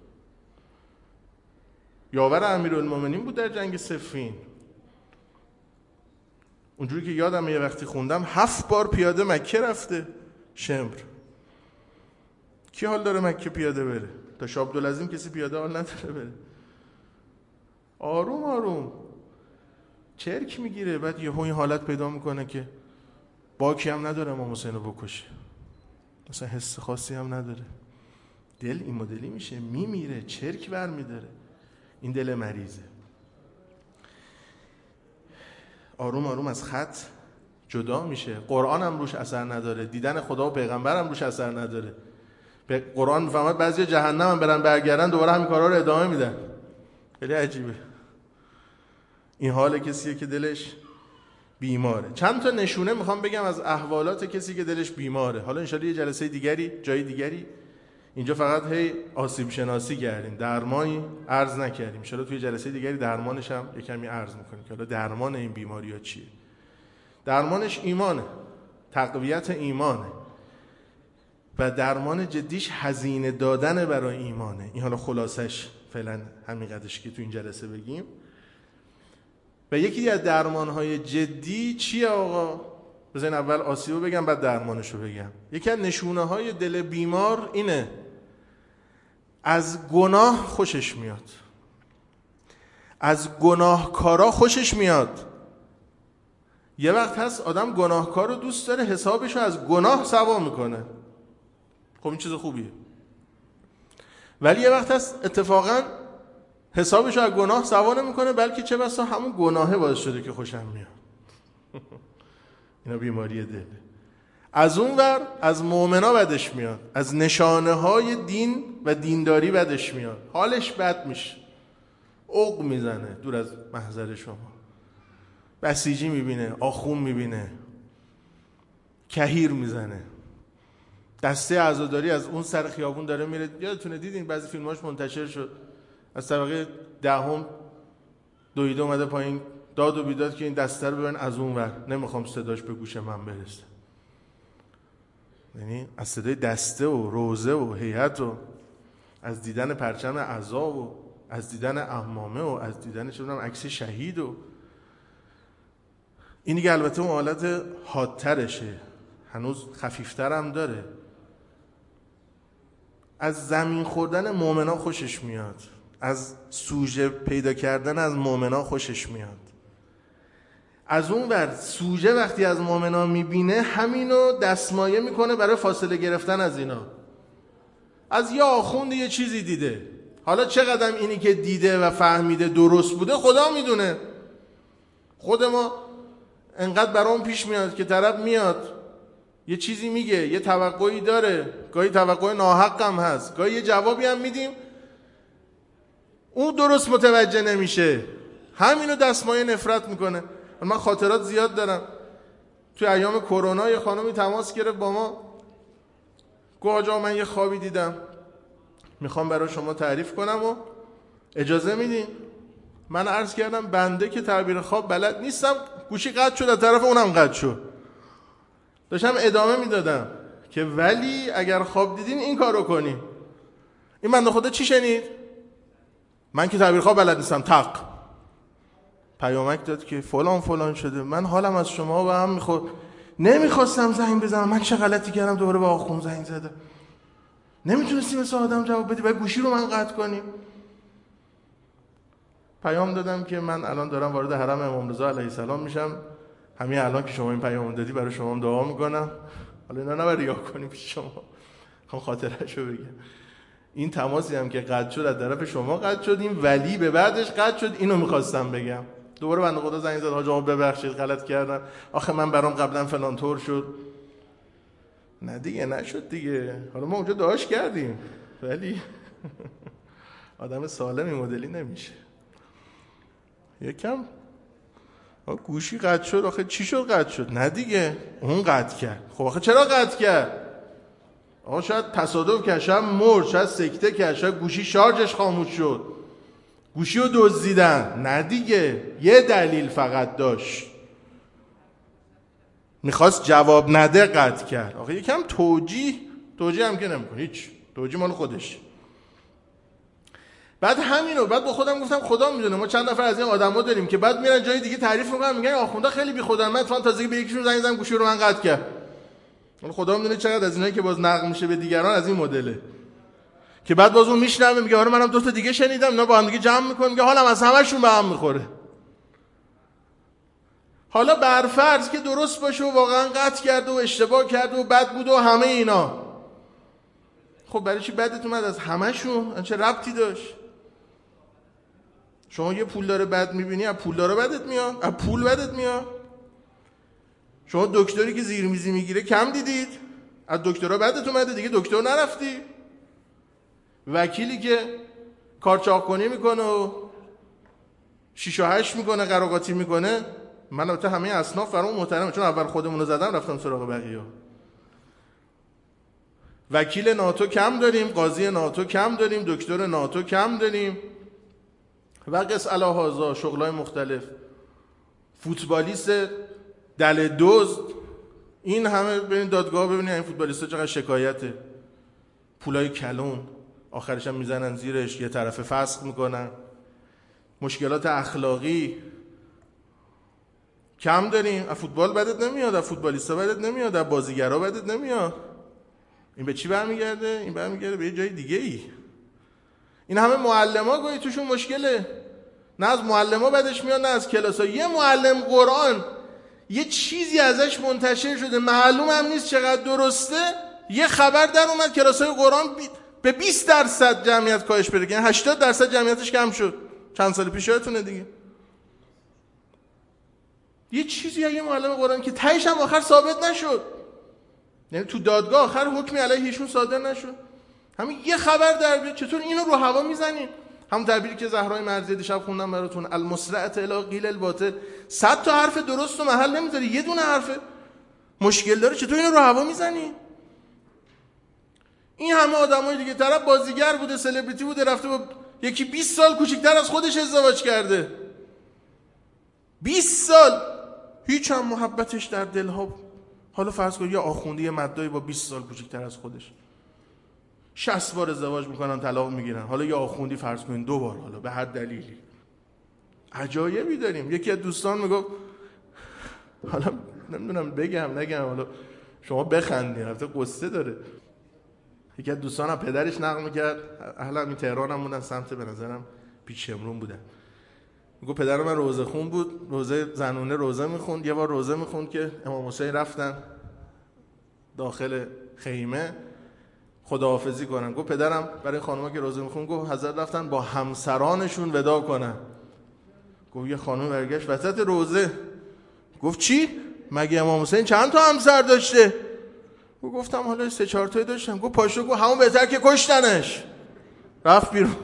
یاور امیرالمومنین بود در جنگ صفین. اونجوری که یادم یه وقتی خوندم 7 بار پیاده مکه رفته شمر. کی حال داره مکه پیاده بره؟ تا شاه عبدالعظیم کسی پیاده حال نداره بره. آروم آروم چرک میگیره، بعد یهو این حالت پیدا میکنه که باکی هم نداره امام حسین رو بکشه، مثلا حس خاصی هم نداره. دل این مدلی میشه، میمیره، چرک برمیداره. این دل مریضه. آروم آروم از خط جدا میشه. قرآن هم روش اثر نداره، دیدن خدا و پیغمبر هم روش اثر نداره. به قرآن میفهمد بعضی جهنم هم برن برگردن دوباره همین کارا رو ادامه میدن. خیلی عجیبه. این حال کسیه که دلش بیماره. چند تا نشونه میخوام بگم از احوالات کسی که دلش بیماره. حالا انشالله یه جلسه دیگری جای دیگری، اینجا فقط هی آسیب شناسی کردیم، درمانی عرض نکردیم. انشالله توی جلسه دیگری درمانش هم یه کمی عرض میکنیم که حالا درمان این بیماری ها چیه. درمانش ایمانه، تقویت ایمانه و درمان جدیش هزینه دادن برای ایمانه. این حالا خلاصش فعلا همین قدرش که تو این جلسه بگیم. و یکی از درمانهای جدی چیه آقا؟ بذارین اول آسیبو بگم بعد درمانشو بگم. یکی از نشونه‌های دل بیمار اینه از گناه خوشش میاد، از گناهکارا خوشش میاد. یه وقت هست آدم گناهکار رو دوست داره، حسابشو از گناه سوا میکنه. خب این چیز خوبیه. ولی یه وقت هست اتفاقا حسابشو از گناه سوا نمیکنه، بلکه چه بسا همون گناهه باعث شده که خوشم میاد. اینا بیماری دله. از اون ور از مؤمنا بدش میاد، از نشانه های دین و دینداری بدش میاد، حالش بد میشه، عق میزنه دور از محضر شما، بسیجی میبینه، آخون میبینه، کهیر میزنه، دسته عزاداری از اون سر خیابون داره میره. یادتونه دیدین بعضی فیلماش منتشر شد، از طبقه دهم دویده اومده پایین داد و بیداد که این دسته رو ببین از اون ور، نمیخوام صداش به گوش من برسه. یعنی از صدای دسته و روزه و هیئت و از دیدن پرچم عزا و از دیدن عمامه و از دیدن چه می‌دونم عکس شهید و این دیگه البته اون حالت حادترشه، هنوز خفیفتر هم داره. از زمین خوردن مؤمنا خوشش میاد، از سوژه پیدا کردن از مؤمنا خوشش میاد. از اون ور سوژه وقتی از مؤمنا میبینه همینو دستمایه میکنه برای فاصله گرفتن از اینا. از یه آخوند یه چیزی دیده، حالا چقدر اینی که دیده و فهمیده درست بوده خدا میدونه. خود ما انقدر برام پیش میاد که طرف میاد یه چیزی میگه، یه توقعی داره، گاهی توقع ناحق هم هست، گاهی یه جوابی هم میدیم اون درست متوجه نمیشه، همینو دستمایه نفرت میکنه. من خاطرات زیاد دارم. توی ایام کرونا یه خانمی تماس گرفت با ما، گفت آقا من یه خوابی دیدم میخوام برای شما تعریف کنم و اجازه میدین؟ من عرض کردم بنده که تعبیر خواب بلد نیستم. گوشی قطع شد، از طرف اونم قطع شد. داشتم ادامه میدادم که ولی اگر خواب دیدین این کارو کنین. این بنده خدا چی شنید؟ من که تعبیر خواب بلد نیستم. تق پیامک داد که فلان فلان شده. من حالم از شما به هم میخورد، نمیخواستم زنگ بزنم. من چه غلطی کردم دوباره به آخوند زنگ زدم؟ نمیتونستی مثل آدم جواب بدی، باید گوشی رو من قطع کنیم. پیام دادم که من الان دارم وارد حرم امام رضا علیه السلام میشم، همین الان که شما این پیام دادی برای شما دعا میکنم. حالا اینا نباید ریا کنیم پیش شما، میخوام خاطرهشو بگم. این تماسی هم که قطع شد از طرف شما قطع شد، این ولی به بعدش قطع شد. اینو میخواستم بگم. دوباره بنده خدا زنگ زد، حاج آقا ببخشید غلط کردم، آخه من برام قبلا فلان طور شد. نه دیگه نشد دیگه، حالا ما اونجا دعاش کردیم ولی آدم سالمی مدلی نمیشه. یکم گوشی قطع شد، آخه چی شد قطع شد؟ نه دیگه اون قطع کرد. خب آخه چرا قطع کرد؟ آقا شاید تصادف کرد، شاید مرد، شاید سکته کرد، شاید گوشی شارژش خاموش شد، گوشی رو دزدیدن. نه دیگه یه دلیل فقط داشت، میخواست جواب نده قطع کرد. آخه یکم توجیه هم که نمیکنه، هیچ توجیه مال خودش. بعد همینو بعد با خودم گفتم خدا میدونه ما چند نفر از این آدما داریم که بعد میرن جای دیگه تعریف میکنن، میگن آخوندا خیلی بی خودن، من تازگی به یکیشون زنگ زدم گوشی رو من قطع کرد. خدا میدونه چقدر از اینایی که باز نقل میشه به دیگران از این مدله که بعد باز اون میشنوه میگه آره منم دو تا دیگه شنیدم، اینا با هم دیگه جمع میکنن، میگه حالم از همشون به هم میخوره. حالا برفرض که درست باشه و واقعا قطع کرده و اشتباه کرده و بد بوده و همه اینا، خب برای چی بدت اومد از همشون؟ چه ربطی داشت؟ شما یه پولدار بد میبینی، از پولدارا بدت میاد؟ از پول بدت میاد؟ شما دکتری که زیرمیزی میگیره کم دیدید، از دکترها بدت اومده دیگه دکتر نرفتی؟ وکیلی که کارچاق‌کنی میکنه و 6 و 8 میکنه، قراقاتی میکنه. من البته همه اصناف برام محترمه، چون اول خودمون رو زدم رفتم سراغ بقیه. وکیل ناتو کم داریم، قاضی ناتو کم داریم، دکتر ناتو کم داریم و قص الهازا شغلای مختلف، فوتبالیست دل دزد. این همه ببینید دادگاه، ببینید این فوتبالیستا چقدر شکایته، پولای کلون، آخرش هم میزنن زیرش، یه طرفه فسخ میکنن. مشکلات اخلاقی کم داریم. از فوتبال بدت نمیاد، از فوتبالیستا بدت نمیاد، از بازیگرا بدت نمیاد. این به چی برمیگرده؟ این برمیگرده به یه جای دیگه ای. این همه معلما گاهی توشون مشکله، نه از معلما بدش میاد نه از کلاسا. یه معلم قرآن یه چیزی ازش منتشر شده معلوم هم نیست چقدر درسته، یه خبر در اومد کلاسای قرآن به 20% جمعیت کاهش پیدا کرد، یعنی 80% جمعیتش کم شد. چند سال پیش یادتونه دیگه. یه چیزی یه معلم قرآن که تهش هم آخر ثابت نشد، یعنی تو دادگاه آخر حکمی علیه ایشون صادر نشد، همین یه خبر در بیاد. چطور اینو رو هوا میزنین؟ هم تعبیری که زهرای مرزی دیشب خوندم براتون، المسرعه الی قیل الباطل. 100 تا حرف درست و محل نمیذاری، یه دونه حرف مشکل داره، چطور اینو رو هوا میزنی؟ این همه آدمای دیگه، طرف بازیگر بوده، سلبریتی بوده، رفته با یکی 20 سال کوچیک‌تر از خودش ازدواج کرده. 20 سال هیچ هم محبتش در دلها. حالا فرض کن یه آخوندی مدعی با 20 سال کوچیک‌تر از خودش 60 بار ازدواج میکنن، طلاق میگیرن. حالا یه آخوندی فرض کن 2 بار، حالا به هر دلیلی. عجایبی داریم. یکی از دوستان میگفت، حالا نمیدونم بگم نگم، حالا شما بخندین، البته قصه داره. یکی از دوستانم پدرش نقل میکرد، اهل همین تهران هم بودن، سمت به نظرم پیچ شمرون بودن. میگه پدر من روزه خون بود، روزه زنونه روزه میخوند. یه بار روزه میخوند که امام حسین رفتن داخل خیمه خداحافظی کنن. گفت پدرم برای خانوما که روزه میخوند، گفت حضرت رفتن با همسرانشون وداع کنن. گفت یه خانم برگشت وسط روزه گفت چی؟ مگه امام حسین چند تا همسر داشته؟ گفتم حالا 3-4 تایی داشتم. گفت پاشو، گفت همون بهتر که کشتنش. رفت بیرون.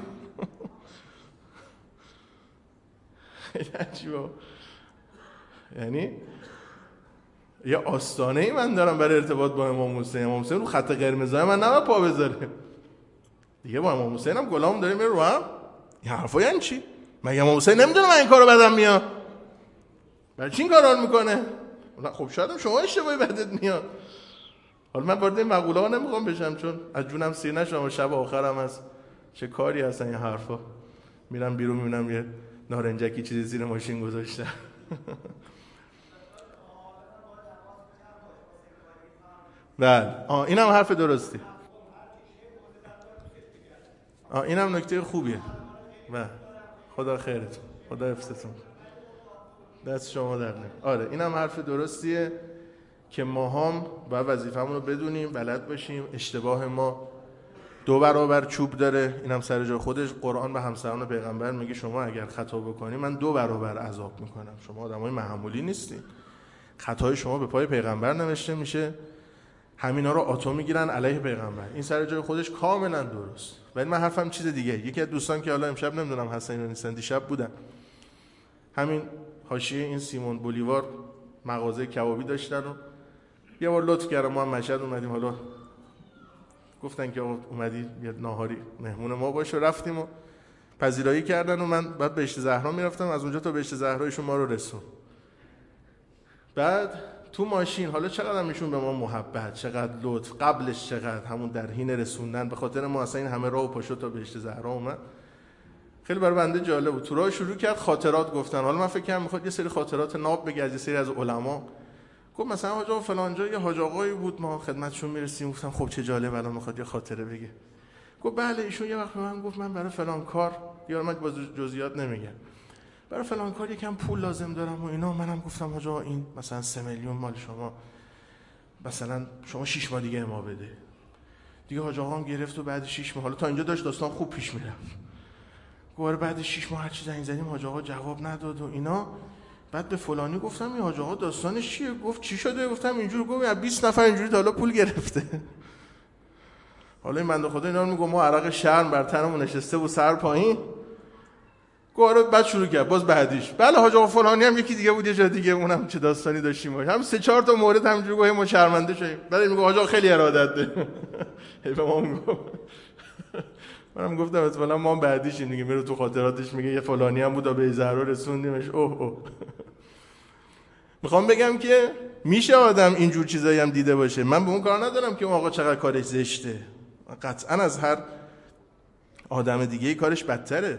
خیلی عجیبه. یعنی یه آستانه‌ای من دارم برای ارتباط با امام حسین. امام حسین رو خط قرمزای من نباید پا بذاره دیگه. با امام حسین هم گلام داریم میره رو هم. این حرفا یعنی چی؟ مگه امام حسین نمیدونه من این کارو بدم میاد؟ برای چی این کارا رو میکنه؟ خب شاید شما اشتباهی بدت میاد. حالا من وارد این مقوله ها نمیخوام بشم، چون از جونم سیر نشم و شب آخرم از چه کاری هستن این حرفا. میرم بیرون میبینم یه نارنجکی چیزی زیر ماشین گذاشته. بله، اینم حرف درستی. اینم نکته خوبیه. بله، خدا خیرتون، خدا حفظتون، دست شما در نکنه. آره، اینم حرف درستیه که ما هم باید وظیفه‌مون رو بدونیم، بلد باشیم. اشتباه ما 2 برابر چوب داره، اینم سر جای خودش. قرآن به همسران پیغمبر میگه شما اگر خطا بکنی من 2 برابر عذاب میکنم. شما آدمای معمولی نیستین، خطای شما به پای پیغمبر نوشته میشه، همینا رو آتو میگیرن علیه پیغمبر. این سر جای خودش کاملا درست. ولی من حرفم چیز دیگه. یکی از دوستان که حالا امشب نمیدونم هستن یا نیستن، دیشب بودن همین حاشیه این سیمون بولیوار مغازه کبابی داشتن و یه بار لطف کردم ما هم مشهد اومدیم، حالا گفتن که اومدی یه ناهاری مهمون ما باش و رفتیم و پذیرایی کردن و من بعد بهشت زهرا میرفتم، از اونجا تا بهشت زهرایشون ما رو رسون. بعد تو ماشین حالا چقدر ایشون به ما محبت، چقدر لطف، قبلش چقدر همون در حین رسوندن به خاطر ما اصلا این همه راه و پاشو تا بهشت زهرا اومد. خیلی برای بنده جالب بود. تو راه شروع کرد خاطرات گفتن. حالا من فکر کردم میخواد یه سری خاطرات ناب بگه از یه سری از علما. گفت مثلا حاج آقا فلان جا یه حاج آقایی بود ما خدمتشون میرسیم. گفتم خب چه جالب، الان میخواد یه خاطره بگه. گفت بله ایشون یه وقت به من گفت من برای فلان کار، دیگه من باز جزئیات نمیگم، برای فلان کار یکم پول لازم دارم و اینا. منم گفتم حاج آقا این مثلا 3 میلیون مال شما، مثلا شما 6 ماه دیگه ما بده. دیگه حاج آقا هم گرفت و بعد 6 ماه، حالا تا اینجا داشت داستان خوب پیش میرفت. گفت بعد 6 ماه هر چی زنگ زدیم حاج آقا جواب نداد و اینا. بعد به فلانی گفتم این حاج آقا داستانش چیه؟ گفت چی شده؟ گفتم اینجوری. گفت 20 نفر اینجوری تا حالا پول گرفته. حالا این بنده خدا اینا رو میگه ما عرق شرم بر تنمون نشسته و سر پایین. گوارا بعد شروع کرد باز بعدیش بله حاج آقا فلانی هم یکی دیگه بود یه جا دیگه، اونم چه داستانی داشتیم هم 3-4 تا مورد همینجوری گویا ما شرمنده شدیم. بعد میگه حاج آقا خیلی ارادت داره. به ما میگفت منم گفتم اصلا ما بعدیش دیگه میره تو خاطراتش میگه یه فلانی هم بود به زهرا رسوندیمش. اوه میخوام بگم که میشه آدم اینجور چیزایی هم دیده باشه. من به اون کار ندارم که اون آقا چقدر کارش زشته، قطعا از هر آدم دیگه کارش بدتره،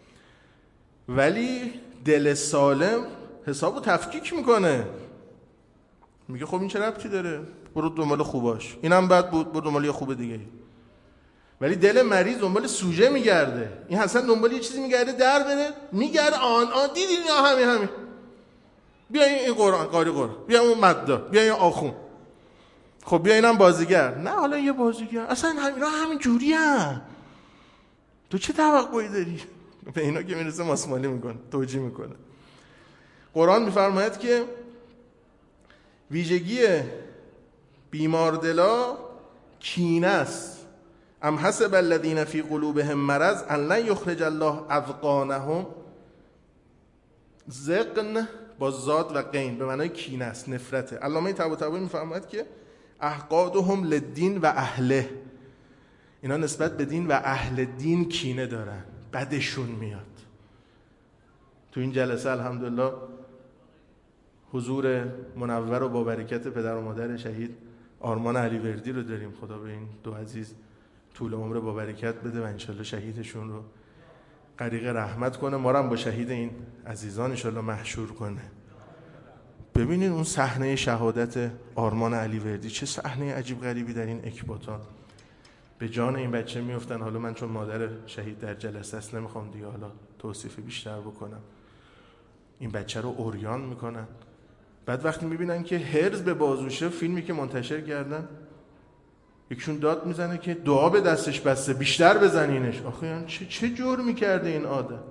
ولی دل سالم حسابو تفکیک میکنه، میگه خب این چه ربطی داره، برو دنبال خوباش، اینم بد بود برو دنبال یه خوب دیگه. ولی دل مریض دنبال سوژه میگرده. این حسن دنبال یه چیزی میگرده در بره، میگرده آن دیدین یا همین بیا این قرآن قاری قرآن، بیا اون مددا، بیا این آخون، خب بیا اینم بازیگر. نه حالا یه بازیگر اصلا همین جوری هم. تو چه توقعی داری؟ به اینا که میرسه ماسمالی میکنه، توجیه میکنه. قرآن میفرماید که ویژگی بیماردلا کینه است. ام حسب الذین فی قلوبهم مرض ان لن یخرج الله اذقانهم، زقن با زاد و قین به معنای کینه است، نفرته. علامه طباطبایی میفرماید که احقادهم للدین و اهله، اینا نسبت به دین و اهل دین کینه دارن، بدشون میاد. تو این جلسه الحمدلله حضور منور و با برکت پدر و مادر شهید آرمان علیوردی رو داریم. خدا به این دو عزیز طول عمر با برکت بده و انشالله شهیدشون رو غریق رحمت کنه، ما رو هم با شهید این عزیزان انشالله محشور کنه. ببینید اون صحنه شهادت آرمان علیوردی چه صحنه عجیب غریبی در این اکباتان به جان این بچه میافتن. حالا من چون مادر شهید در جلسه است نمیخوام دیگه حالا توصیف بیشتر بکنم. این بچه رو عریان میکنن، بعد وقتی میبینن که هرز به بازوشه، فیلمی که منتشر کردن یکشون داد میزنه که دعا به دستش بسته بیشتر بزنینش. آخه یعنی چه جرمی کرده این آدم؟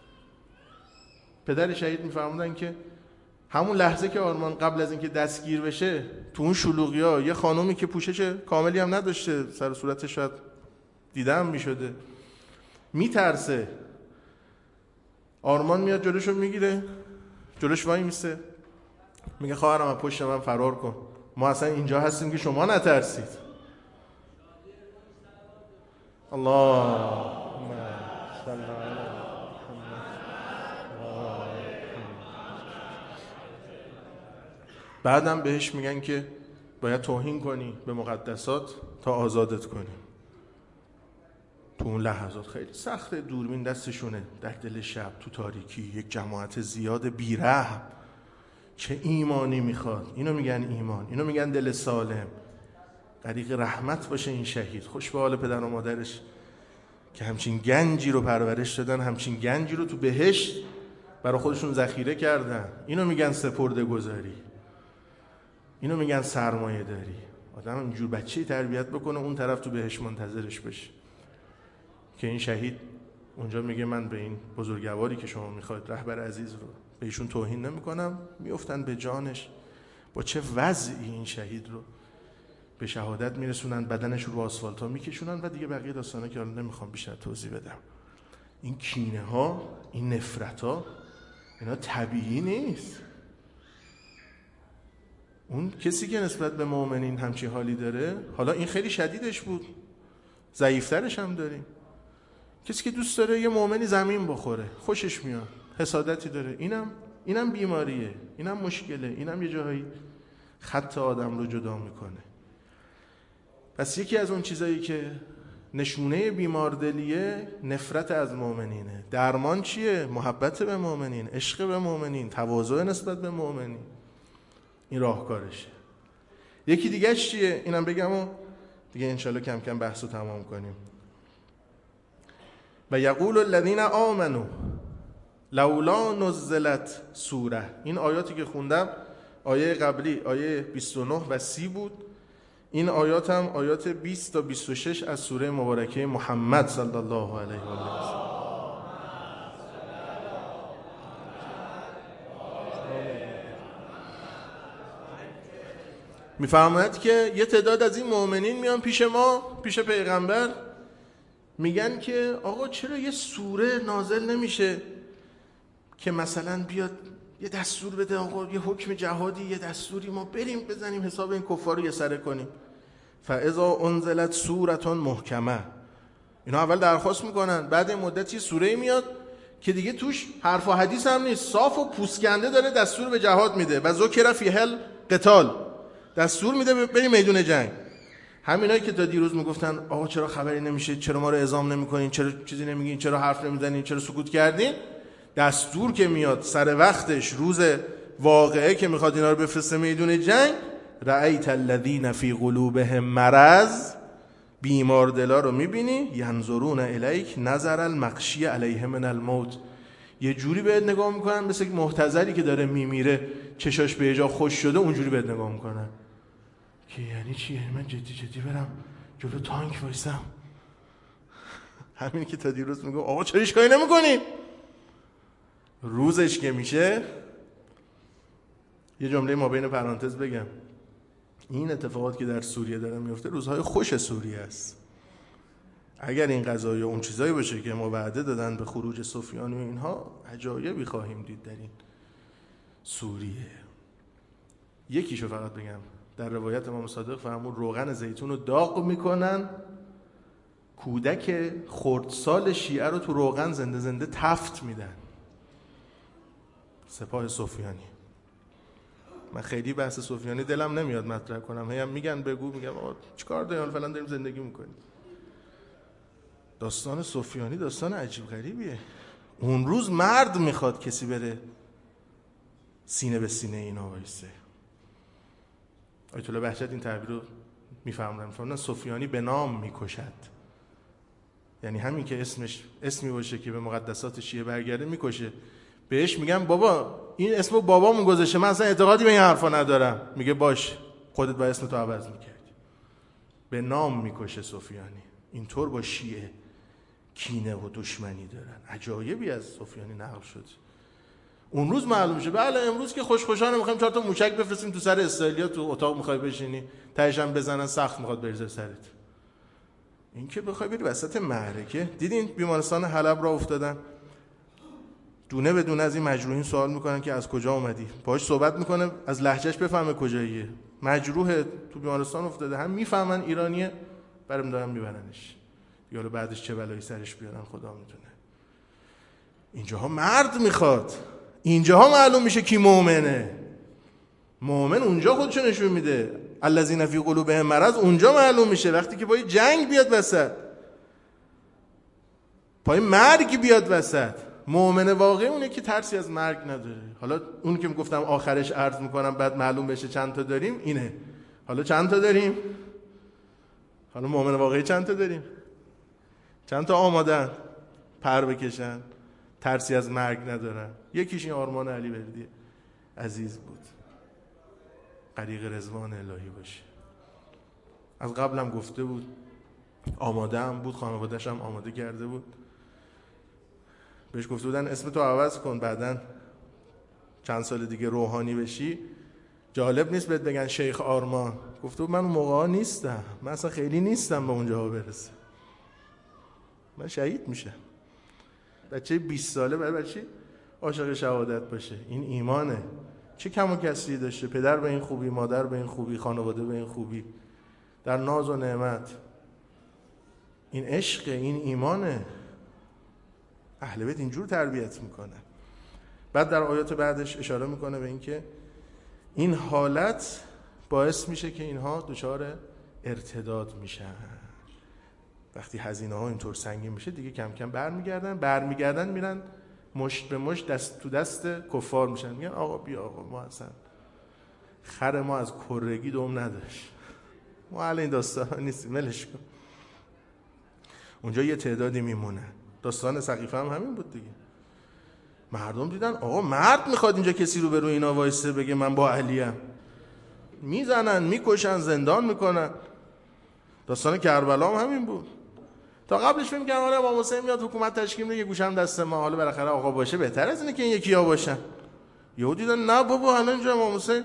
پدر شهید میفرمودن که همون لحظه که آرمان قبل از اینکه دستگیر بشه تو اون شلوغی‌ها یه خانومی که پوشش کاملی هم نداشته، سر و صورتش شاید دیده هم میشده، میترسه. آرمان میاد جلوشو میگیره، جلوش وای میسه، میگه خواهرم از پشت من فرار کن، ما اصلا اینجا هستیم که شما نترسید. اللهم صل علی محمد. بعدم بهش میگن که باید توهین کنی به مقدسات تا آزادت کنی. تو اون لحظات خیلی سخته، دوربین دستشونه، در دل شب تو تاریکی، یک جماعت زیاد بیرحم. چه ایمانی میخواد؟ اینو میگن ایمان، اینو میگن دل سالم. غریق رحمت باشه این شهید. خوش به حال پدر و مادرش که همچین گنجی رو پرورش دادن، همچین گنجی رو تو بهشت برای خودشون ذخیره کردن. اینو میگن سپرده گذاری، اینو میگن سرمایه داری. آدم اینجور بچه‌ای تربیت بکنه اون طرف تو بهشت منتظرش بشه که این شهید اونجا میگه من به این بزرگواری که شما میخواید، رهبر عزیز رو، به ایشون توهین نمیکنم. میافتن به جانش. با چه وضعی این شهید رو به شهادت میرسونن، بدنش رو آسفالت ها میکشونن و دیگه بقیه داستانه که حالا نمیخوام بیشتر توضیح بدم. این کینه ها، این نفرت ها، اینا طبیعی نیست. اون کسی که نسبت به مؤمنین همچی حالی داره، حالا این خیلی شدیدش بود، ضعیفترش هم داریم. کسی که دوست داره یه مؤمنی زمین بخوره، خوشش میاد، حسادتی داره، اینم بیماریه، اینم مشکله، اینم یه جایی خط آدم رو جدا میکنه. پس یکی از اون چیزایی که نشونه بیماردلیه نفرت از مؤمنینه. درمان چیه؟ محبت به مؤمنین، عشق به مؤمنین، تواضع نسبت به مؤمنین. این راهکارشه. یکی دیگه‌اش چیه؟ اینم بگم و دیگه انشالله کم کم بحثو تمام کنیم. و یقول الذین آمنوا لولا نزلت سوره. این آیاتی که خوندم آیه قبلی آیه 29 و 30 بود. این آیات هم آیات 20 تا 26 از سوره مبارکه محمد صلی الله علیه و آله. میفرماید که یه تعداد از این مؤمنین میان پیش ما، پیش پیغمبر، میگن که آقا چرا یه سوره نازل نمیشه که مثلا بیاد یه دستور بده آقا یه حکم جهادی، یه دستوری، ما بریم بزنیم حساب این کفار رو یه سره کنیم. فاذا انزلت سورة محکمه، اینا اول درخواست میکنن، بعد این مدتی سوره میاد که دیگه توش حرف و حدیث هم نیست، صاف و پوسکنده داره دستور به جهاد میده و ذکر فیه القتال، دستور میده بریم میدون جنگ. همینایی که تا دیروز میگفتن آقا چرا خبری نمیشه، چرا ما رو اعزام نمیکنین، چرا چیزی نمیگین، چرا حرف نمیزنین، چرا سکوت کردین، دستور که میاد سر وقتش، روز واقعه که میخواد اینا رو بفرسته میدون جنگ، رأیت الذین فی قلوبهم مرض، بیمار دلا رو میبینی، ینظرون الیک نظر المغشی علیه من الموت، یه جوری بهت نگاه میکنن مثل محتضری که داره میمیره چشاش به جا خوش شده، اونجوری بهت نگاه میکنن که یعنی چی؟ یعنی من جدی برم جلو تانک وایسم؟ همین که تا دیروز میگم آقا چرا هیچ کاری نمیکنی، روزش که میشه، یه جمله ما بین پرانتز بگم، این اتفاقات که در سوریه داره میفته روزهای خوش سوریه است. اگر این قضایا اون چیزایی باشه که ما وعده دادن به خروج سفیان و اینها، عجایبی خواهیم دید در این سوریه. یکیشو فقط بگم، در روایت امام صادق فرمود روغن زیتون رو داغ میکنن، کودک خردسال شیعه رو تو روغن زنده زنده تفت میدن. سپاه سفیانی. من خیلی بحث سفیانی دلم نمیاد مطرح کنم، هی هم میگن بگو، میگم آقا چیکار داریم فلان، داریم زندگی میکنیم. داستان سفیانی داستان عجیب غریبیه. اون روز مرد میخواد کسی بره سینه به سینه اینا وایسه. آیت الله بهجت این تعبیر رو میفهمن، سفیانی به نام میکشد، یعنی همین که اسمی باشه که به مقدسات شیعه برگرده میکشه. بهش میگم بابا این اسمو بابامون گذاشته، من اصلا اعتقادی به این حرفا ندارم. میگه باش، خودت با اسم تو عوض میکردی. به نام میکشه سفیانی. اینطور با شیعه کینه و دشمنی دارن. عجایبی از سفیانی نقل شد. اون روز معلوم میشه بله امروز که خوشخوشانه میخوایم 4 تا موشک بفرستیم تو سر اسرائیلیا، تو اتاق میخوای بشینی، تهش هم بزنن سخت میخواد بریزه سرت. این که بخوای بری وسط معرکه. دیدین بیمارستان حلب را افتادن، دونه به دونه از این مجروحین سوال میکنن که از کجا اومدی، باهاش صحبت میکنه از لهجهش بفهمه کجاییه. مجروح تو بیمارستان افتاده، هم میفهمن ایرانیه، برام دارن میبرنش. یا بعدش چه بلایی سرش بیارن خدا میدونه. اینجاها مرد میخواد، اینجاها معلوم میشه کی مؤمنه. مؤمن اونجا خودشو نشون میده. الذین فی قلوبهم مرض اونجا معلوم میشه، وقتی که پای جنگ بیاد وسط، پای مرگ بیاد وسط. مؤمن واقعی اونه که ترسی از مرگ نداره. حالا اون که گفتم آخرش عرض میکنم بعد معلوم بشه چند تا داریم، اینه. حالا چند تا داریم؟ حالا مؤمن واقعی چند تا داریم؟ چند تا آمادن پر بکشن، ترسی از مرگ ندارن؟ یکیش این آرمان علی بردی عزیز بود، غریق رضوان الهی باشه. از قبلم گفته بود، آماده هم بود، خانواده‌اش هم آماده کرده بود. بهش گفته بودن اسم تو عوض کن، بعدن چند سال دیگه روحانی بشی، جالب نیست بهت بگن شیخ آرمان. گفته بود من اون موقع نیستم، من اصلا خیلی نیستم به اونجا برسه، من شهید میشم. بچه 20 ساله برای بچه عاشق شهادت باشه، این ایمانه. چه کم و کسری داشته، پدر به این خوبی، مادر به این خوبی، خانواده به این خوبی، در ناز و نعمت. این عشق، این ایمانه. اهل بیت اینجور تربیت میکنه. بعد در آیات بعدش اشاره میکنه به این که این حالت باعث میشه که اینها دچار ارتداد میشن. وقتی هزینه ها اینطور سنگین میشه دیگه کم کم برمیگردن میرن مشت به مشت، دست تو دست کفار میشن. میگن آقا بیا آقا، ما اصلا خر ما از کرگی دوم نداشت، ما الان این داستان ها نیستیم، ولش کن. اونجا یه تعدادی میمونه. داستان سقیفه هم همین بود دیگه. مردم دیدن آقا مرد میخواد اینجا کسی رو به روی اینا وایسه بگه من با علیم، میزنن، میکشن، زندان میکنن. داستان کربلا هم همین بود. تا قبلش فکر می‌کردم آره امام حسین میاد حکومت تشکیل میده، یه گوشم دست ما، حالا بالاخره آقا باشه بهتر از اینه که این یکی‌ها باشن. یهو دیدن نه بابا، الان اینجا امام حسین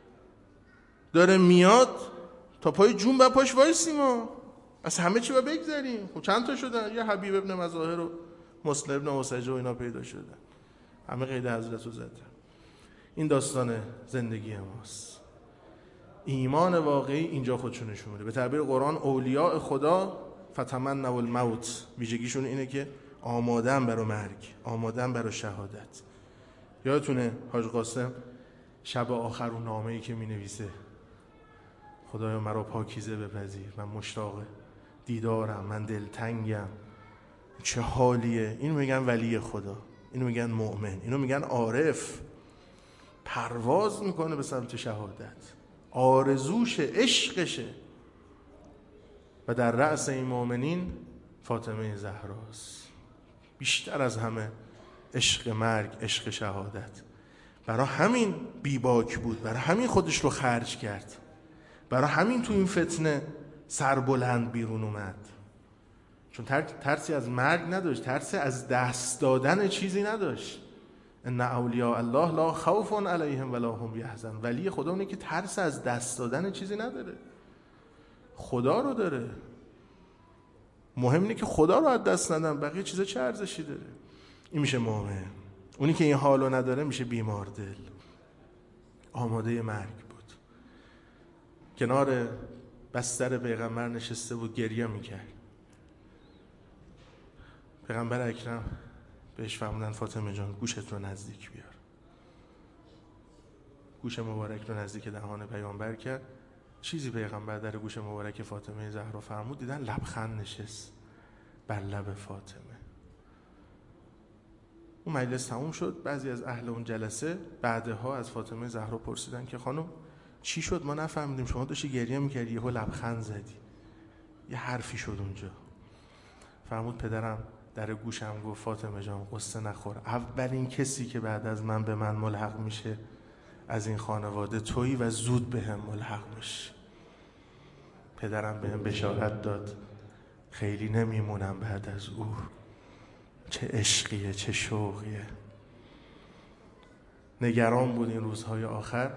داره میاد، تا پای جون با پاش وایسیم ما از همه چی با بگذریم. خب چند تا شدن؟ یه حبیب ابن مظاهر و مسلم ابن مسجد و اینا پیدا شدن. همه قید حضرت رو زدن. این داستان زندگی ماست. ایمان واقعی اینجا خودشون نشون میده. به تعبیر قرآن اولیاء خدا فتمنوا الموت، ویژگیشون اینه که آمادن برای مرگ، آمادن برای شهادت. یادتونه حاج قاسم شب آخر اون نامه‌ای که می‌نویسه خدایا مرا پاکیزه بپذیر، من مشتاق دیدارم، من دلتنگم، چه حالیه. اینو میگن ولی خدا، اینو میگن مؤمن، اینو میگن عارف. پرواز میکنه به سمت شهادت، آرزوشه، عشقشه. و در رأس این مؤمنین فاطمه زهراست. بیشتر از همه عشق مرگ، عشق شهادت. برای همین بیباک بود، برای همین خودش رو خرج کرد، برای همین تو این فتنه سربلند بیرون اومد. چون ترسی از مرگ نداشت، ترسی از دست دادن چیزی نداشت. ان اولیاء الله لا خوف علیهم ولا هم یحزنون. ولی خدا اونه که ترس از دست دادن چیزی نداره، خدا رو داره. مهم اینه که خدا رو از دست ندن، بقیه چیزا چه ارزشی داره. این میشه مؤمن. اونی که این حالو نداره میشه بیمار دل، آماده مرگ بود. کنار بستر پیغمبر نشسته بود، گریه میکرد. پیغمبر اکرم بهش فرمودن فاطمه جان گوشت رو نزدیک بیار. گوش مبارک رو نزدیک دهان پیغمبر کرد. چیزی پیغمبر در گوش مبارک فاطمه زهرا فرمود، دیدن لبخند نشست بر لب فاطمه. اون مجلس تموم شد. بعضی از اهل اون جلسه بعدها از فاطمه زهرا پرسیدن که خانم چی شد، ما نفهمیدیم، شما داشتی گریه میکردی یهو لبخند زدی، یه حرفی شد اونجا. فرمود پدرم در گوشم گفت فاطمه جان قصه نخور، اولین کسی که بعد از من به من ملحق میشه از این خانواده تویی و زود به هم ملحق میشه. پدرم به هم بشارت داد خیلی نمیمونم بعد از او. چه عشقیه، چه شوقیه. نگران بود این روزهای آخر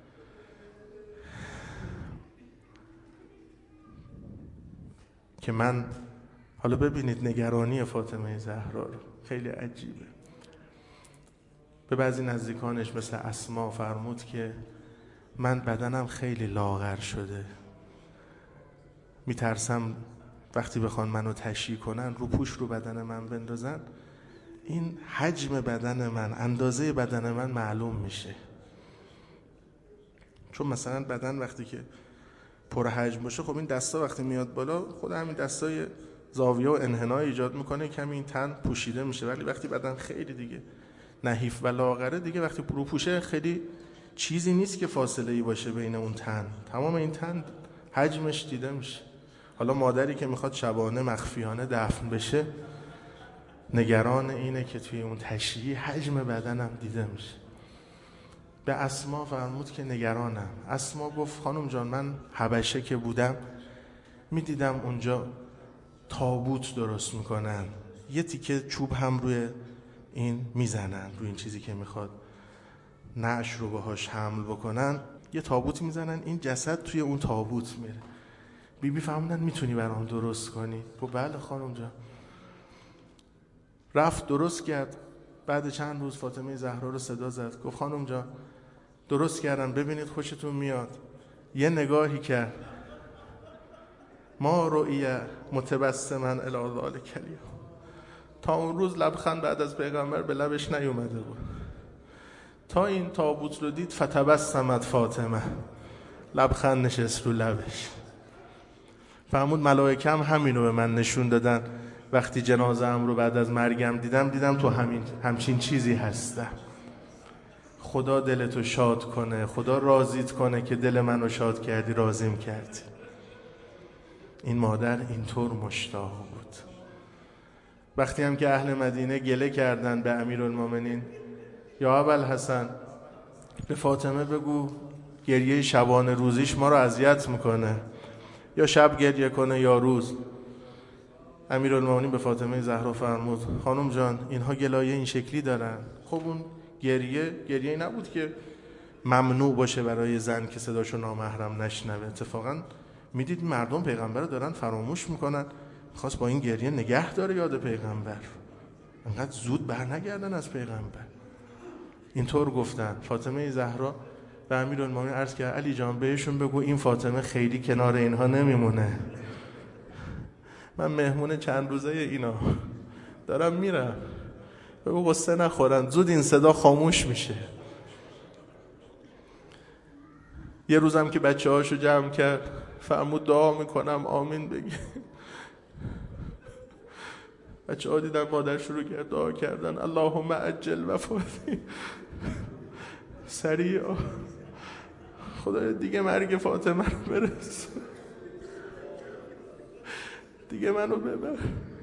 که من، حالا ببینید نگرانی فاطمه زهرا رو، خیلی عجیبه. به بعضی نزدیکانش مثل اسما فرمود که من بدنم خیلی لاغر شده، میترسم وقتی بخوان منو تشییع کنن رو پوش رو بدن من بندازن، این حجم بدن من، اندازه بدن من معلوم میشه. چون مثلا بدن وقتی که پر حجم باشه، خب این دستا وقتی میاد بالا خود همین دستای زاویه و انحنای ایجاد میکنه، کمی این تن پوشیده میشه. ولی وقتی بدن خیلی دیگه نحیف و لاغره، دیگه وقتی رو پوشه خیلی چیزی نیست که فاصله ای باشه بین اون تن، تمام این تن حجمش دیده میشه. حالا مادری که میخواد شبانه مخفیانه دفن بشه نگران اینه که توی اون تشییع حجم بدنم دیده میشه. به اسما فرمود که نگرانم. اسما گفت خانم جان من حبشه که بودم میدیدم اونجا تابوت درست میکنن، یه تیکه چوب هم روی این میزنن، روی این چیزی که میخواد نعش رو باهاش حمل بکنن، یه تابوت میزنن، این جسد توی اون تابوت میره. بیبی فرمودن میتونی برام درست کنی؟ گفت بله خانم جان. رفت درست کرد. بعد چند روز فاطمه زهرا رو صدا زد، گفت خانم جان درست کردم، ببینید خوشتون میاد. یه نگاهی کرد، ما رؤیه متبسما الی ذلک الیوم. تا اون روز لبخند بعد از پیغمبر به لبش نیومده بود. تا این تابوت رو دید فتبسمت فاطمه، لبخند نشست رو لبش. فرمود ملائکه هم همینو به من نشون دادن. وقتی جنازه‌ام رو بعد از مرگم دیدم تو همچین چیزی هستم. خدا دلتو شاد کنه، خدا راضیت کنه که دل منو شاد کردی، راضیم کردی. این مادر اینطور مشتاق بود. وقتی هم که اهل مدینه گله کردن به امیرالمومنین، یا ابوالحسن به فاطمه بگو گریه شبانه روزیش ما رو اذیت میکنه، یا شب گریه کنه یا روز. امیرالمومنین به فاطمه زهرا فرمود خانم جان اینها گلایه این شکلی دارن. خب اون گریه نبود که ممنوع باشه برای زن که صداشو نامحرم نشنوه. اتفاقا میدید مردم پیغمبر رو دارن فراموش میکنن، خواست با این گریه نگه داره یاد پیغمبر، انقدر زود بر نگردن از پیغمبر. اینطور گفتن. فاطمه زهرا به امیرالمومنین عرض کرد علی جان بهشون بگو این فاطمه خیلی کنار اینها نمیمونه، من مهمون چند روزه اینا دارم میرم، بگو قصه نخورن، زود این صدا خاموش میشه. یه روزم که بچه هاشو جمع کرد فرمود دعا میکنم آمین بگی. بچه ها دیدن مادر شروع کرد دعا کردن اللهم عجل وفاتی، سریع خدای دیگه مرگ فاطمه رو برس، دیگه منو ببر.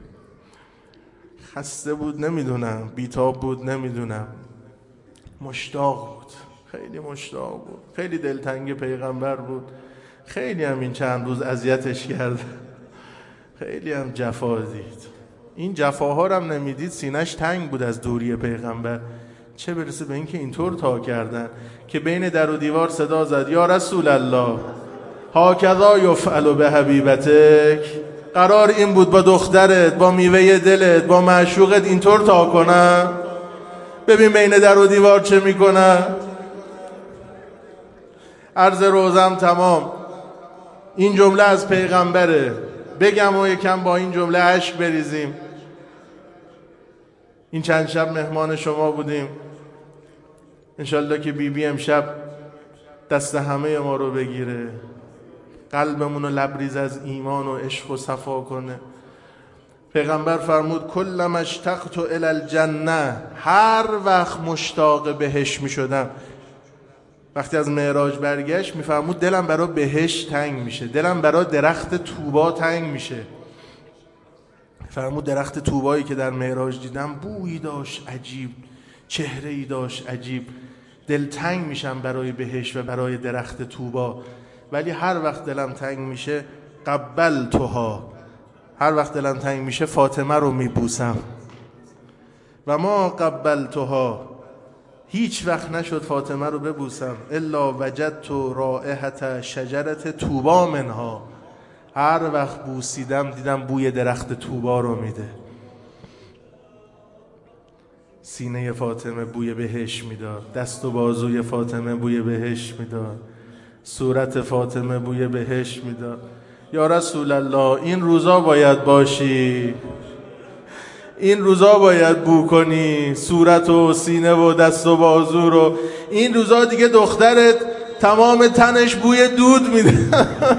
خسته بود نمیدونم، بیتاب بود نمیدونم، مشتاق بود، خیلی مشتاق بود، خیلی دلتنگ پیغمبر بود، خیلی هم این چند روز اذیتش کرد، خیلی هم جفا دید. این جفاها رو هم نمیدید سینش تنگ بود از دوری پیغمبر، چه برسه به این که اینطور تا کردن که بین در و دیوار صدا زد یا رسول الله هاکذا یفعل به حبیبتک، قرار این بود با دخترت، با میوه دلت، با معشوقت اینطور تا کنن؟ ببین بین در و دیوار چه میکنن. عرض روزم تمام. این جمله از پیغمبره، بگم و یکم با این جمله اشک بریزیم. این چند شب مهمان شما بودیم، انشالله که بی امشب دست همه ما رو بگیره، قلبمون رو لبریز از ایمان و عشق و صفا کنه. پیغمبر فرمود کلما اشتقت الی الجنه، هر وقت مشتاق بهش می شدم. وقتی از معراج برگشت میفرمود دلم برای بهشت تنگ میشه، دلم برای درخت طوبا تنگ میشه. فرمود درخت طوبایی که در معراج دیدم بویی داشت عجیب، چهره‌ای داشت عجیب، دل تنگ میشم برای بهشت و برای درخت طوبا. ولی هر وقت دلم تنگ میشه قبلتها، هر وقت دلم تنگ میشه فاطمه رو میبوسم. و ما قبلتها، هیچ وقت نشد فاطمه رو ببوسم الا وجدت رائحة شجرة طوبی منها، هر وقت بوسیدم دیدم بوی درخت طوبا رو میده. سینه فاطمه بوی بهشت میداد، دست و بازوی فاطمه بوی بهشت میداد، صورت فاطمه بوی بهشت میداد. یا رسول الله این روزا باید باشی، این روزا باید بو کنی صورت و سینه و دست و بازو رو. این روزا دیگه دخترت تمام تنش بوی دود میده.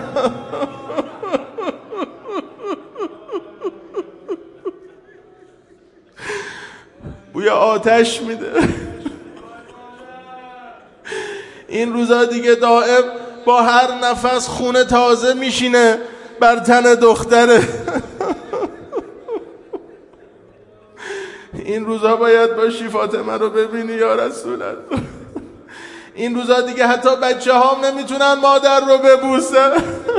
بوی آتش میده. این روزا دیگه دائم با هر نفس خون تازه میشینه بر تن دختره. این روزا باید باشی فاطمه رو ببینی یا رسول الله. این روزا دیگه حتی بچه هام نمیتونن مادر رو ببوسن.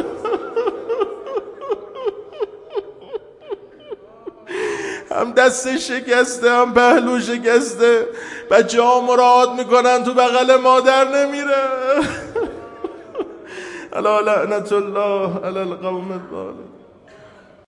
هم دستش شکسته هم پهلو شکسته، بچه ها مراعات میکنن تو بغل مادر نمیره. الا لعنت الله علی القوم الظالمین.